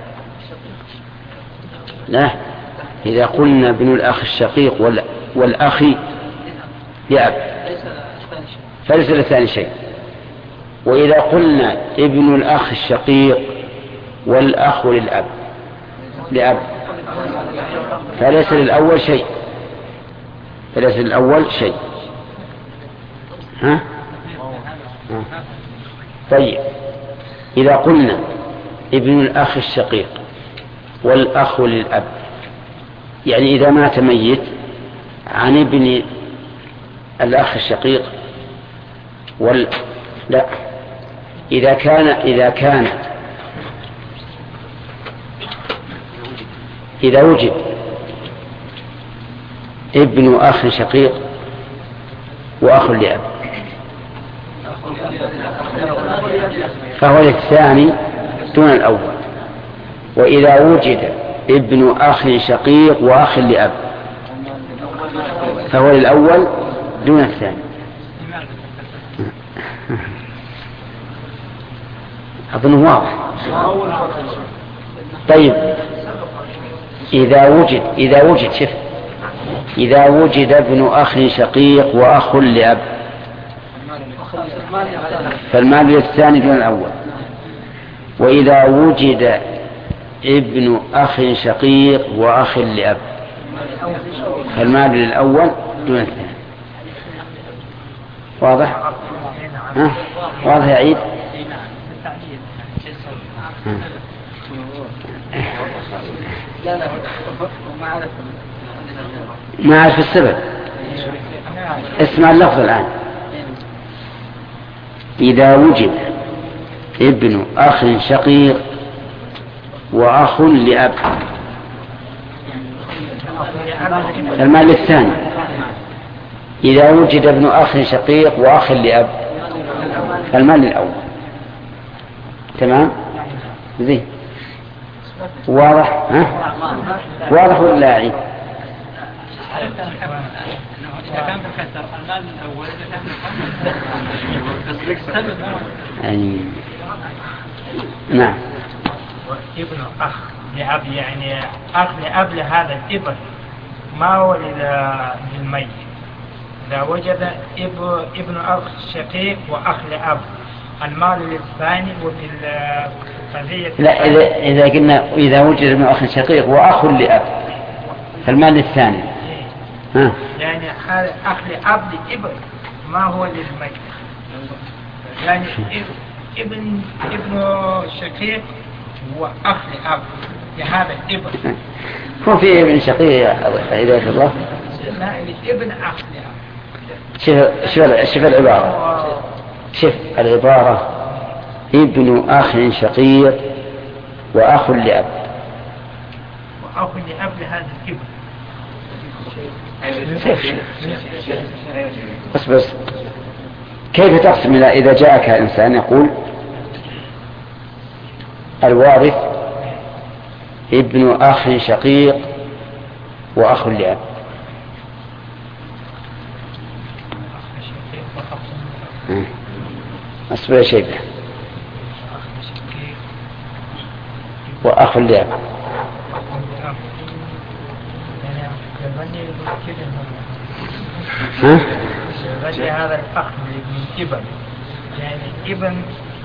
لا، إذا قلنا ابن الأخ الشقيق والأخ لأب فليس للثاني شيء. وإذا قلنا ابن الأخ الشقيق والأخ للأب لأب فليس للأول شيء فليس للأول شيء. ها؟ ها. طيب إذا قلنا ابن الأخ الشقيق والأخ للأب، يعني إذا مات ميت عن ابن الأخ الشقيق وال لا إذا كان إذا كان إذا وجد ابن أخ شقيق وأخ لأب فهو الثاني دون الأول. وإذا وجد ابن أخ شقيق وأخ لأب فهو الأول دون الثاني. أظن واضح. طيب إذا وجد إذا وجد شف إذا وجد ابن أخ شقيق وأخ لأب فالمال للثاني دون الأول. وإذا وجد ابن أخ شقيق وأخ لأب فالمال للأول دون الثاني. واضح؟ ها؟ واضح يا عيد؟ ما أعرف السبب. اسمع اللفظ الآن. إذا وجد ابن أخ شقيق وأخ لأب المال الثاني. إذا وجد ابن أخ شقيق وأخ لأب المال الأول. تمام؟ زين واضح؟ ها؟ واضح ولا لا عيد؟ إذا كان بكسر المال الأول أي نعم. ابن أخ لأب يعني أخ لأب لهذا الابن ما هو للميت. إذا وجد ابن أخ شقيق وأخ لأب المال للثاني وفي القضية لا إذا إذا قلنا إذا وجد ابن أخ شقيق وأخ لأب فالمال للثاني ها. يعني هذا أخ لأب لابن ما هو للميت، يعني ابن ابن شقيق وأخ لأب لهذا الابن. هو في ابن شقيق يا هداية الله؟ لا ابن أخ لأب. شوف شوف شوف العبارة، شوف العبارة ابن أخ شقيق وأخ لأب. وأخ لأب لهذا الابن. بس بس كيف تقسم إذا جاءك إنسان يقول الوارث ابن أخ شقيق وأخ لأب؟ أصبر شيء وأخ لأب. ها؟ هذا الأخ من ابن، يعني ابن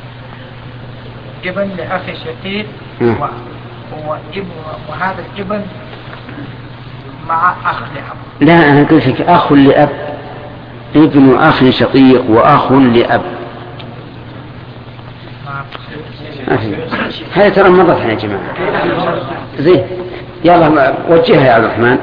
ابن لأخ شقيق وابن، وهذا الابن مع أخ لأب. لا أنا قلت لك أخ لأب، ابن أخ شقيق وأخ لأب. هذه ترى مرت يا جماعة. زين يلا وجهها يا عبد الرحمن.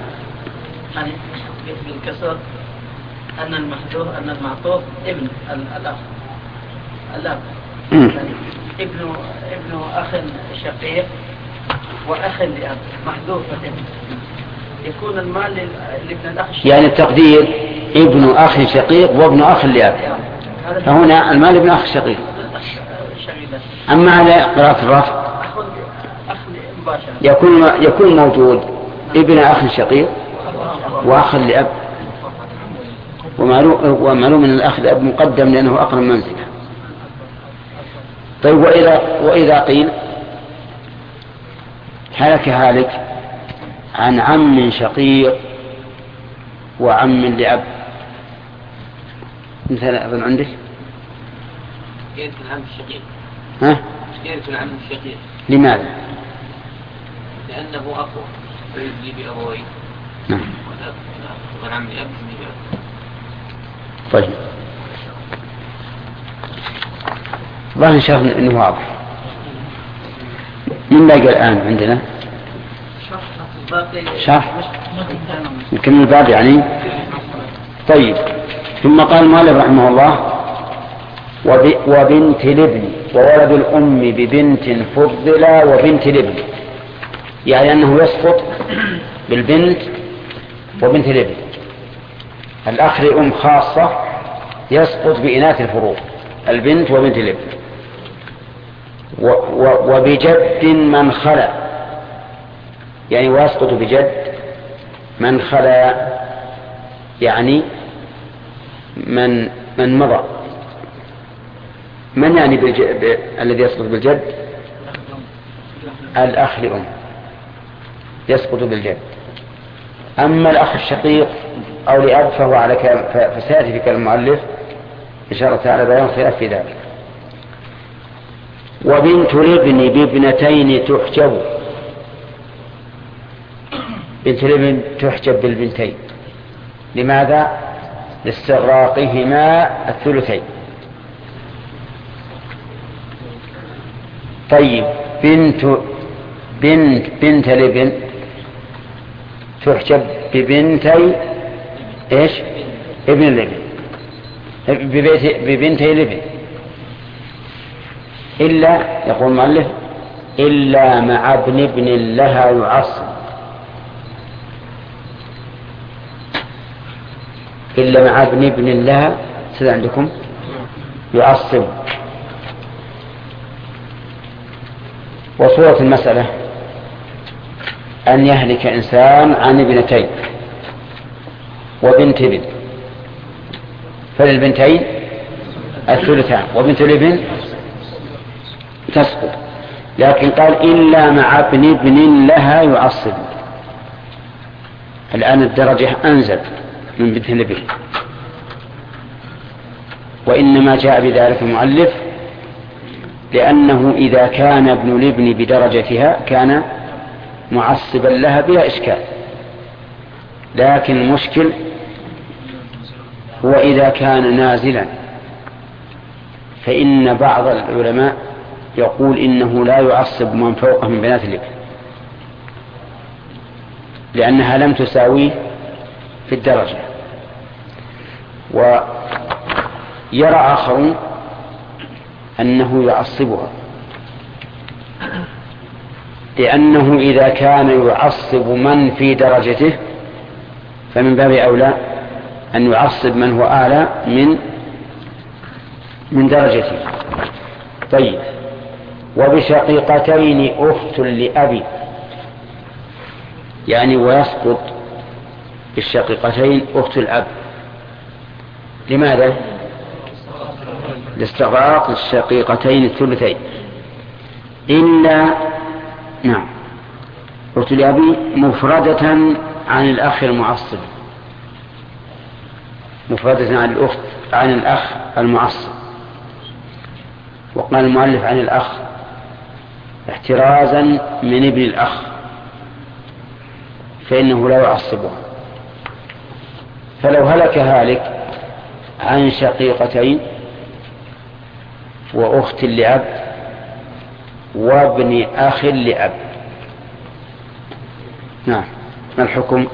بالكسر أن المحذوف أن المعطوف ابن الأخ الأب، ابن ابن أخ شقيق وأخ لأب محذوف الابن، يكون المال لابن الأخ الشقيق. يعني التقدير ابن أخ شقيق وابن أخ لأب، فهنا المال ابن أخ شقيق. أما على قراءة الرفع يكون يكون موجود ابن أخ شقيق وأخ لأب، ومعلوم أن الأخ لأب مقدم لأنه أقرب منزله. طيب وإذا وإذا قيل هلك هالك عن عم شقيق وعم لأب، مثل أظن عندك يرث العم الشقيق. ها؟ يرث العم الشقيق. لماذا؟ لأنه أخوه ويجي بأبويه. نعم. والعم لأب لأب. طيب الله نشاف انه واضح. من باقي الان عندنا شرح يمكن الباب يعني. طيب ثم قال المؤلف رحمه الله وبنت الابن وولد الام ببنت فضل وبنت الابن، يعني انه يسقط بالبنت وبنت الابن. الأخ لأم خاصة يسقط بإناث الفروض البنت وبنت الابن. وبجد من خلا، يعني ويسقط بجد من خلا، يعني من من مضى. من يعني بالج... الذي يسقط بالجد؟ الأخ لأم يسقط بالجد. أما الأخ الشقيق أو لأب فهو على كلام، فسيأتي في كلام المؤلف إن شاء الله تعالى بيان خلاف في ذلك. وبنت الابن بابنتين تحجب، بنت الابن تحجب بالبنتين. لماذا؟ لاستغراقهما الثلثين. طيب بنت بنت بنت الابن تحجب ببنتي ايش؟ ابن الابن، ببنتي الابن، إلا يقول المؤلف إلا مع ابن ابن لها يعصب، إلا مع ابن ابن لها سيدا عندكم يعصب. وصورة المسألة أن يهلك إنسان عن ابنتين وبنت ابن، فللبنتين الثلثان وبنت الابن تسقط، لكن قال إلا مع ابن ابن لها يعصب. الآن الدرجة أنزل من بنت الابن، وإنما جاء بذلك المؤلف لأنه إذا كان ابن الابن بدرجتها كان معصبا لها بلا إشكال، لكن المشكل هو إذا كان نازلا، فإن بعض العلماء يقول إنه لا يعصب من فوقه من بنات الابن لأنها لم تساويه في الدرجة. ويرى آخرون أنه يعصبها، لأنه إذا كان يعصب من في درجته فمن باب أولى أن يعصب من هو أعلى من من درجته. طيب، وبشقيقتين أخت لأبي، يعني ويسقط بالشقيقتين أخت الأب. لماذا؟ لاستغراق الشقيقتين الثلثين. إلا نعم أخت لأبي مفردة عن الأخ المعصب، مفردة عن الأخت عن الأخ المعصب. وقال المؤلف عن الأخ احترازا من ابن الأخ، فإنه لا يعصبها. فلو هلك هالك عن شقيقتين وأخت لأب وابن أخ لأب، نعم، ما الحكم؟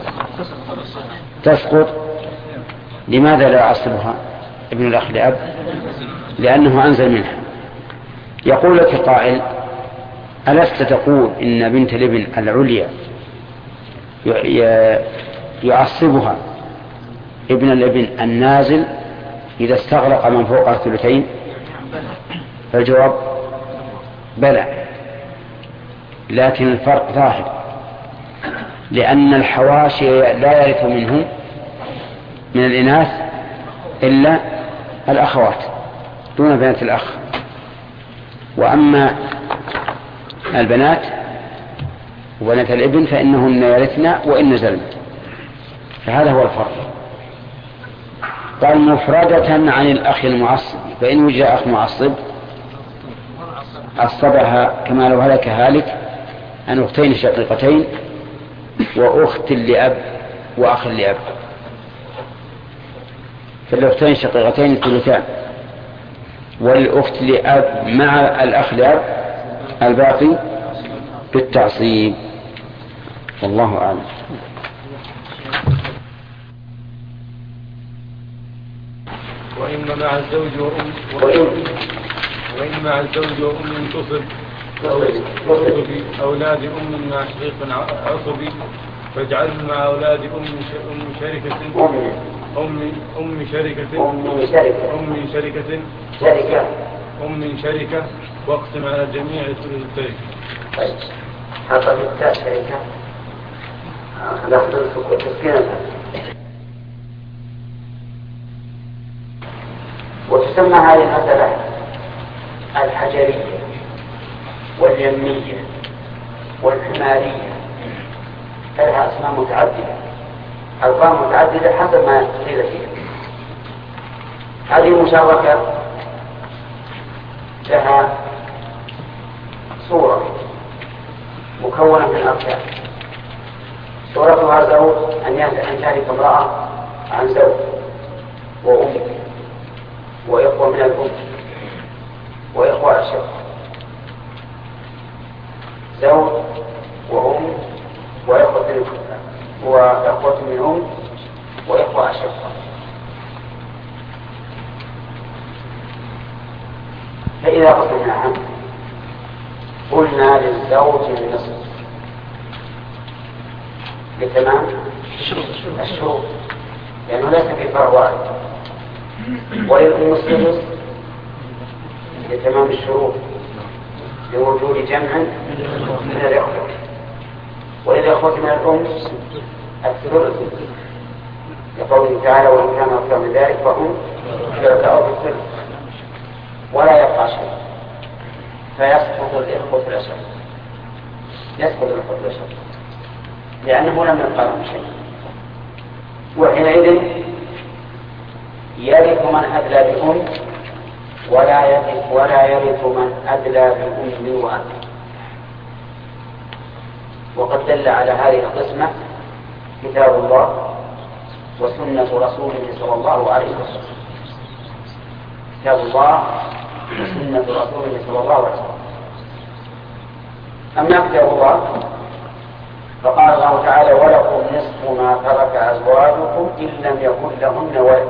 تسقط. لماذا لا يعصبها ابن الأخ لأب؟ لأنه أنزل منها. يقول لك قائل: ألست تقول إن بنت الابن العليا يعصبها ابن الابن النازل إذا استغرق من فوق الثلثين؟ فالجواب بلى، لكن الفرق ظاهر، لأن الحواشي لا يرث منهم من الإناث إلا الأخوات دون بنات الأخ، وأما البنات وبنات الابن فإنهن يرثن وإن نزلن. فهذا هو الفرق. قال مفردة عن الأخ المعصب، فإن وجد أخ معصب عصبها كما لو هلك هالك عن أختين شقيقتين وأخت لأب وأخ لأب. فالأختين شقيقتين الثلثان، والأخت لأب مع الأخ لأب الباقي بالتعصيب. والله أعلم. وإن مع الزوج وأم وإن, وإن مع الزوج وأم تصب تصب أولاد أم مع شقيق عصبي، فاجعل مع أولاد أم أم شركة أم أم شركة أم شركة أم شركة شركة أم شركة واقسم على الجميع الثلثين. طيب، حصل التاء شركة ناخذ تسكينها. وتسمى هذه المسألة الحجرية واليمية والحمارية، لها أسماء متعددة، ألقاب متعددة حسب ما قيل فيها. هذه المشاركة لها صورة مكونة من أركان. صورتها زوج أن تهلك امرأة عن زوج وأم وإخوة من الأم وإخوة أشقاء، زوج وأم وإخوة وإخوة من أم وإخوة أشقاء. فإذا قسمناها قلنا للزوج النصف لتمام الشروط، لأنه ليس في فرع واحد، وللأم السدس لتمام الشروط لوجود جمع من الإخوة، وللإخوة من الأم الثلث لقوله تعالى: وإن كان أكثر من ذلك فهم شركاء في الثلث، ولا يبقى شيء، فيسقط الإخوة في الأشر، يسقط الإخوة في الأشر لأنه لم يبقى لهم شيء. وحينئذ يرث من أدلى بأم ولا يرث ولا يرث من أدلى بأم وأب. وقد دل على هذه القسمة كتاب الله وسنة رسوله صلى الله عليه وسلم. كتاب الله وسنة رسوله صلى الله عليه وسلم. أما كتاب الله فقال الله تعالى ولكم نصف ما ترك أزواجكم إن لم يكن لهن ولد.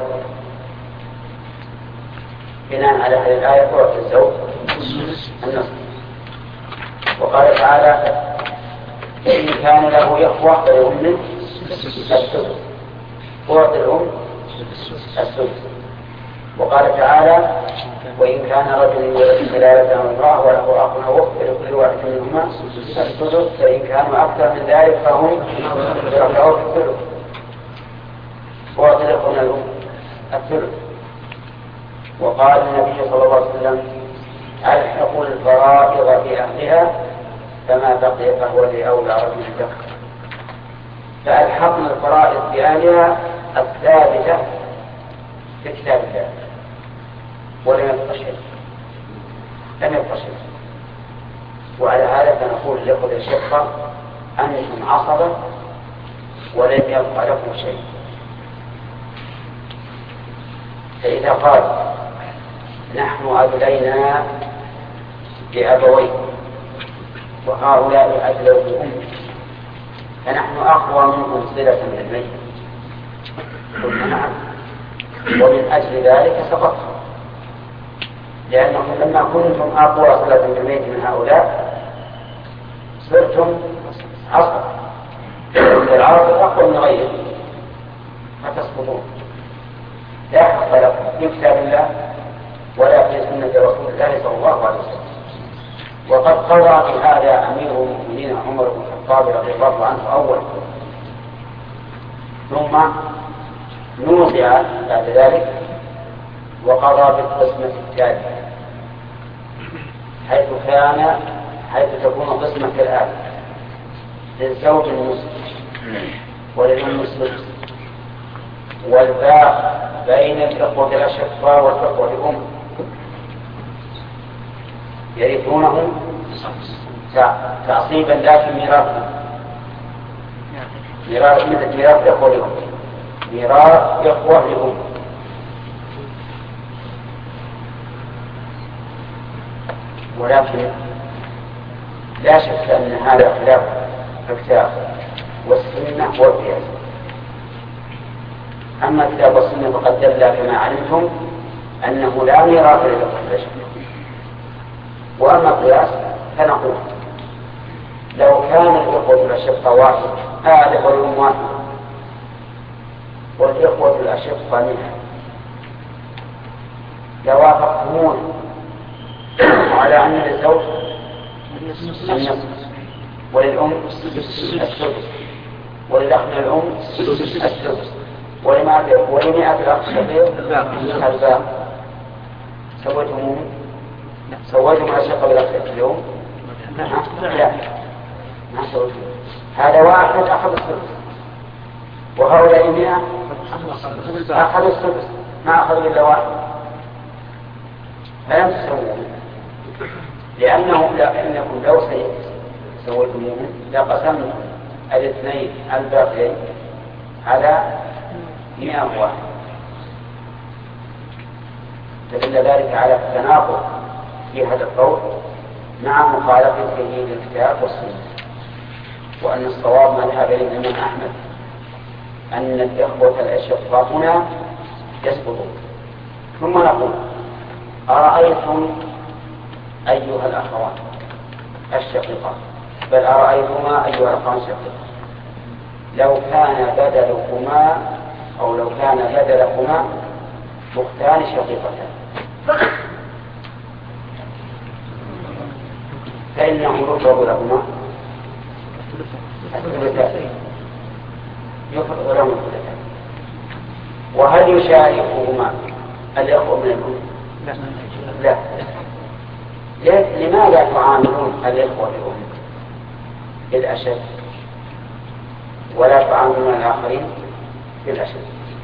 بناء على هذه الآية تعطي الزوج النصف. وقال تعالى إن كان له إخوة فلأمه السدس تعطي الأم السدس. وقال تعالى وإن كان رجل يولد كلالة أو امرأة وله أخ أو أخت فلكل واحد منهما السدس فإن كانوا أكثر من ذلك فهم شركاء في الثلث. تعطي الأخوة الأم الثلث. وقال النبي صلى الله عليه وسلم ألحقوا الفرائض في أهلها فما بقي فهو لأولى رجل الذكر. فألحقنا الفرائض في أهلها الثابتة في كتاب الله ولم يبقى شيء لم يبقى شيء. وعلى هذا فنقول لأخذ الشقة أنتم عصبة ولم يبقى لكم شيء. فإذا قال نحن أدلينا بأبوين وهؤلاء أدلوا بأم فنحن أقوى منكم صلة بالميت. قلنا نعم ومن أجل ذلك سقطتم لأنكم لما كنتم أقوى صلة بالميت من هؤلاء صرتم عصر. العصر أقوى من غيره فتسقطون. لا حق لكم في كتاب الله ولا في سنة رسول الله صلى الله عليه وسلم. وقد قضى في هذا أمير المؤمنين عمر بن الخطاب رضي الله عنه أول ثم نوزع بعد ذلك وقضى بالقسمة التالية حيث كان حيث تكون قسمة الآن للزوج النصف وللأم السدس والباء بين الإخوة الأشقاء والإخوة الأم يرثونهم تعصيبا لكن ميراث ميراث مثل ميراث إخوة الأم ميراث إخوة الأم. ولكن لا شك أن هذا خلاف الكتاب والسنة والقياس. أما الكتاب والسنة فقد دل كما علمتم أنه لا ميراث للإخوة الأشقاء. وأما القياس فنقول لو كان الإخوة الأشقاء واحد آلف والأم واحد والإخوة الأشقاء منها لوافقتمون على أن للزوج النصف وللأم السدس وللأخ من الأم السدس ولمئة الأخ الشقيق الباقي. سويتم سويتم الأشقاء بالأخ اليوم؟ لا ما سويتم. هذا واحد أخذ السدس وهؤلاء مئة أخذ السدس ما أخذ إلا واحد فلم تسوون لأنه لأنكم لو سويتموهم لقسمتم الاثنين الباقيين على مئة واحد. فدل ذلك على التناقض في هذا القول مع مخالفته للكتاب والسنة. وأن الصواب ما ذهب إليه الإمام أحمد أن الإخوة الأشقاء هنا يسقطون. ثم نقول أرأيتم أيها الأخوان الشقيقات بل أرأيتما أيها الأخوان الشقيقات لو كان بدلكما أو لو كان بدلكما أختان شقيقتان فإنه يفرض لهما الثلثان يفرض لهما الثلثان. وهل يشاركهما الأخوة من الأم؟ لا. لماذا تعاملون الإخوة الأم بالأشد ولا تعاملون الآخرين بالأشد؟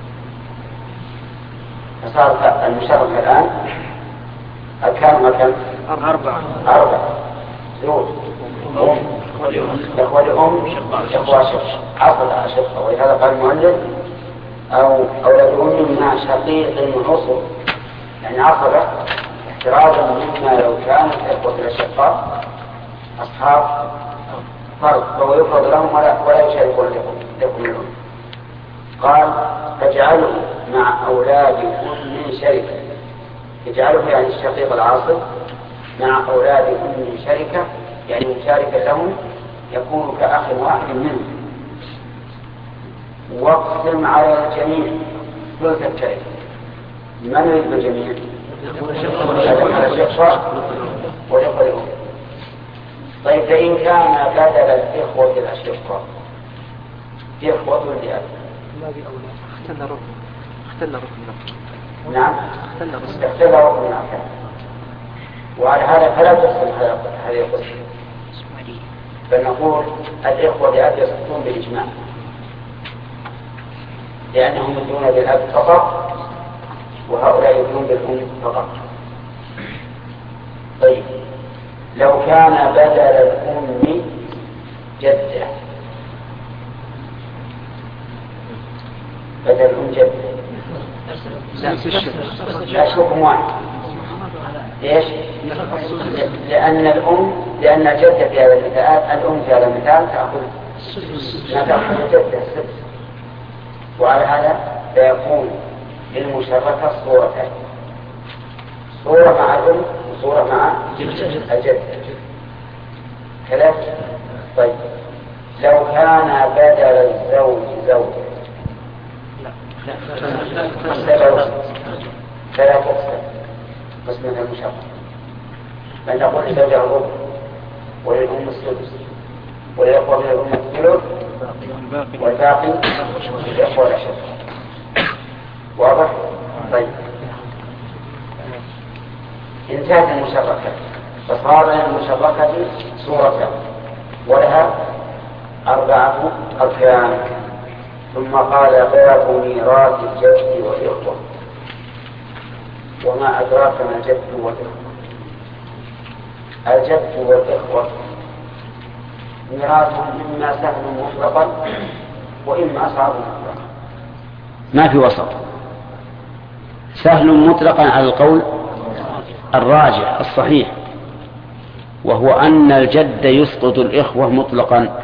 فصار المشاركة الآن كم كم؟ أربعة أربعة زوج إخوة لأم إخوة شقة عصر شقة، ولهذا قال المؤلف أو أولاد أم مع شقيق عصر، يعني عصبة احترازا مما لو كانت إخوة الأشقاء أصحاب فرض فهو يفرض لهم ولا, ولا يشاركون لكم الأم. قال فاجعله مع أولاد أم شركة، يجعله يعني الشقيق العاصب مع أولاد أم شركة، يعني مشاركة لهم يكون كأخ واحد منهم، واقسم على الجميع ثلث الشركة. من يريد الجميع؟ على الشقة والإخوة لهم. طيب فإن كان بدل الإخوة الأشقاء إخوة لأب اختل ركن اختل ركن نعم اختل ركن الأركان، وعلى هذا فلا تقسم هذه القسم، بل نقول الإخوة لأب يسقطون بالإجماع لأنهم يدون بالأب فقط وهؤلاء يدون بالأم فقط. طيب لو كان بدل الأم جدة، بدل الأم جدة لا حكم واحد. ليش؟ لأن الأم لأن الجدة في هذا المثال الأم في هذا المثال تأخذ ما تأخذ الجدة السدس، وعلى هذا فيكون للمشركة صورتين، صورة مع الأم وصورة مع الجدة ثلاثة. طيب لو كان بدل الزوج زوج فلا تقسم قسمة المشركة، بل نقول لزوج الربع وللأم السدس وللإخوة من الأم الثلث والباقي للإخوة الأشد. واضح؟ طيب انتهت المشركة، فصار المشركة صورة ولها أربعة أركان. ثم قال باب ميراث الجد والإخوة. وما أدراك ما الجد والإخوة؟ الجد والإخوة ميراثهم إما سهل مطلقا وإما صعب مطلقا، ما في وسط. سهل مطلقا على القول الراجح الصحيح، وهو أن الجد يسقط الإخوة مطلقا.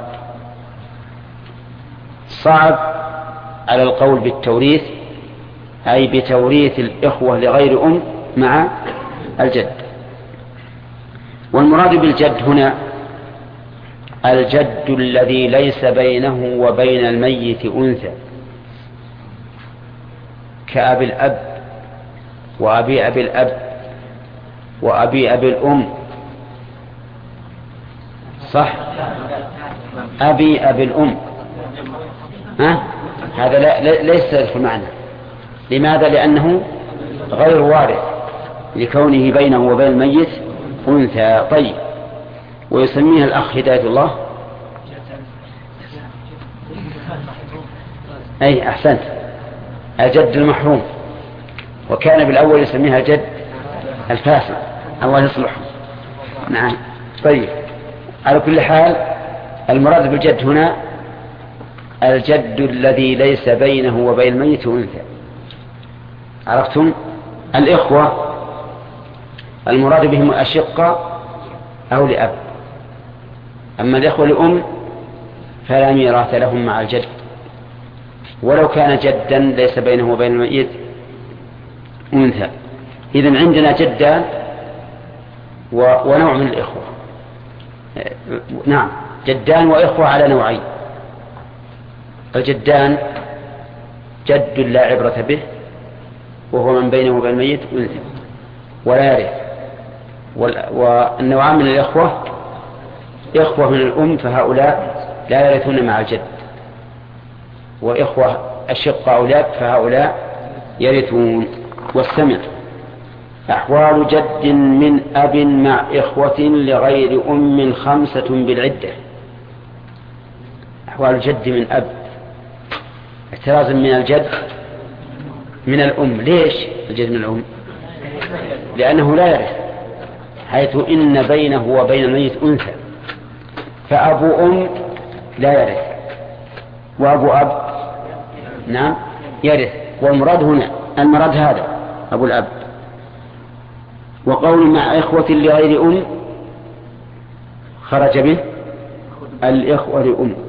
صعب على القول بالتوريث، أي بتوريث الإخوة لغير أم مع الجد. والمراد بالجد هنا الجد الذي ليس بينه وبين الميت أنثى، كأبي الأب وأبي أبي الأب وأبي أبي الأم. صح؟ أبي أبي الأم ها؟ هذا لا ليس في معنى. لماذا؟ لأنه غير وارث لكونه بينه وبين الميت أنثى. طيب ويسميها الأخ هداية الله أي أحسنت الجد المحروم، وكان بالأول يسميها الجد الفاسد، الله يصلحه. نعم. طيب على كل حال المراد بالجد هنا الجد الذي ليس بينه وبين الميت أنثى. عرفتم؟ الإخوة المراد بهم أشقة أو لأب، أما الإخوة لأم فلا ميراث لهم مع الجد ولو كان جدا ليس بينه وبين الميت أنثى. إذن عندنا جدان ونوع من الإخوة. نعم جدان وإخوة على نوعين. الجدان جد لا عبرة به وهو من بينه وبين الميت أنثى ولا يرث. والنوعان من الإخوة إخوة من الأم فهؤلاء لا يرثون مع الجد، وإخوة أشقة أولاد فهؤلاء يرثون. والسمع أحوال جد من أب مع إخوة لغير أم خمسة بالعدة. أحوال جد من أب احترازا من الجد من الأم. ليش الجد من الأم؟ لأنه لا يرث، حيث إن بينه وبين الميت أنثى، فأبو أم لا يرث، وأبو أب نعم يرث. والمراد هنا المراد هذا أبو الأب. وقول مع إخوة لغير أم خرج به الإخوة لأم.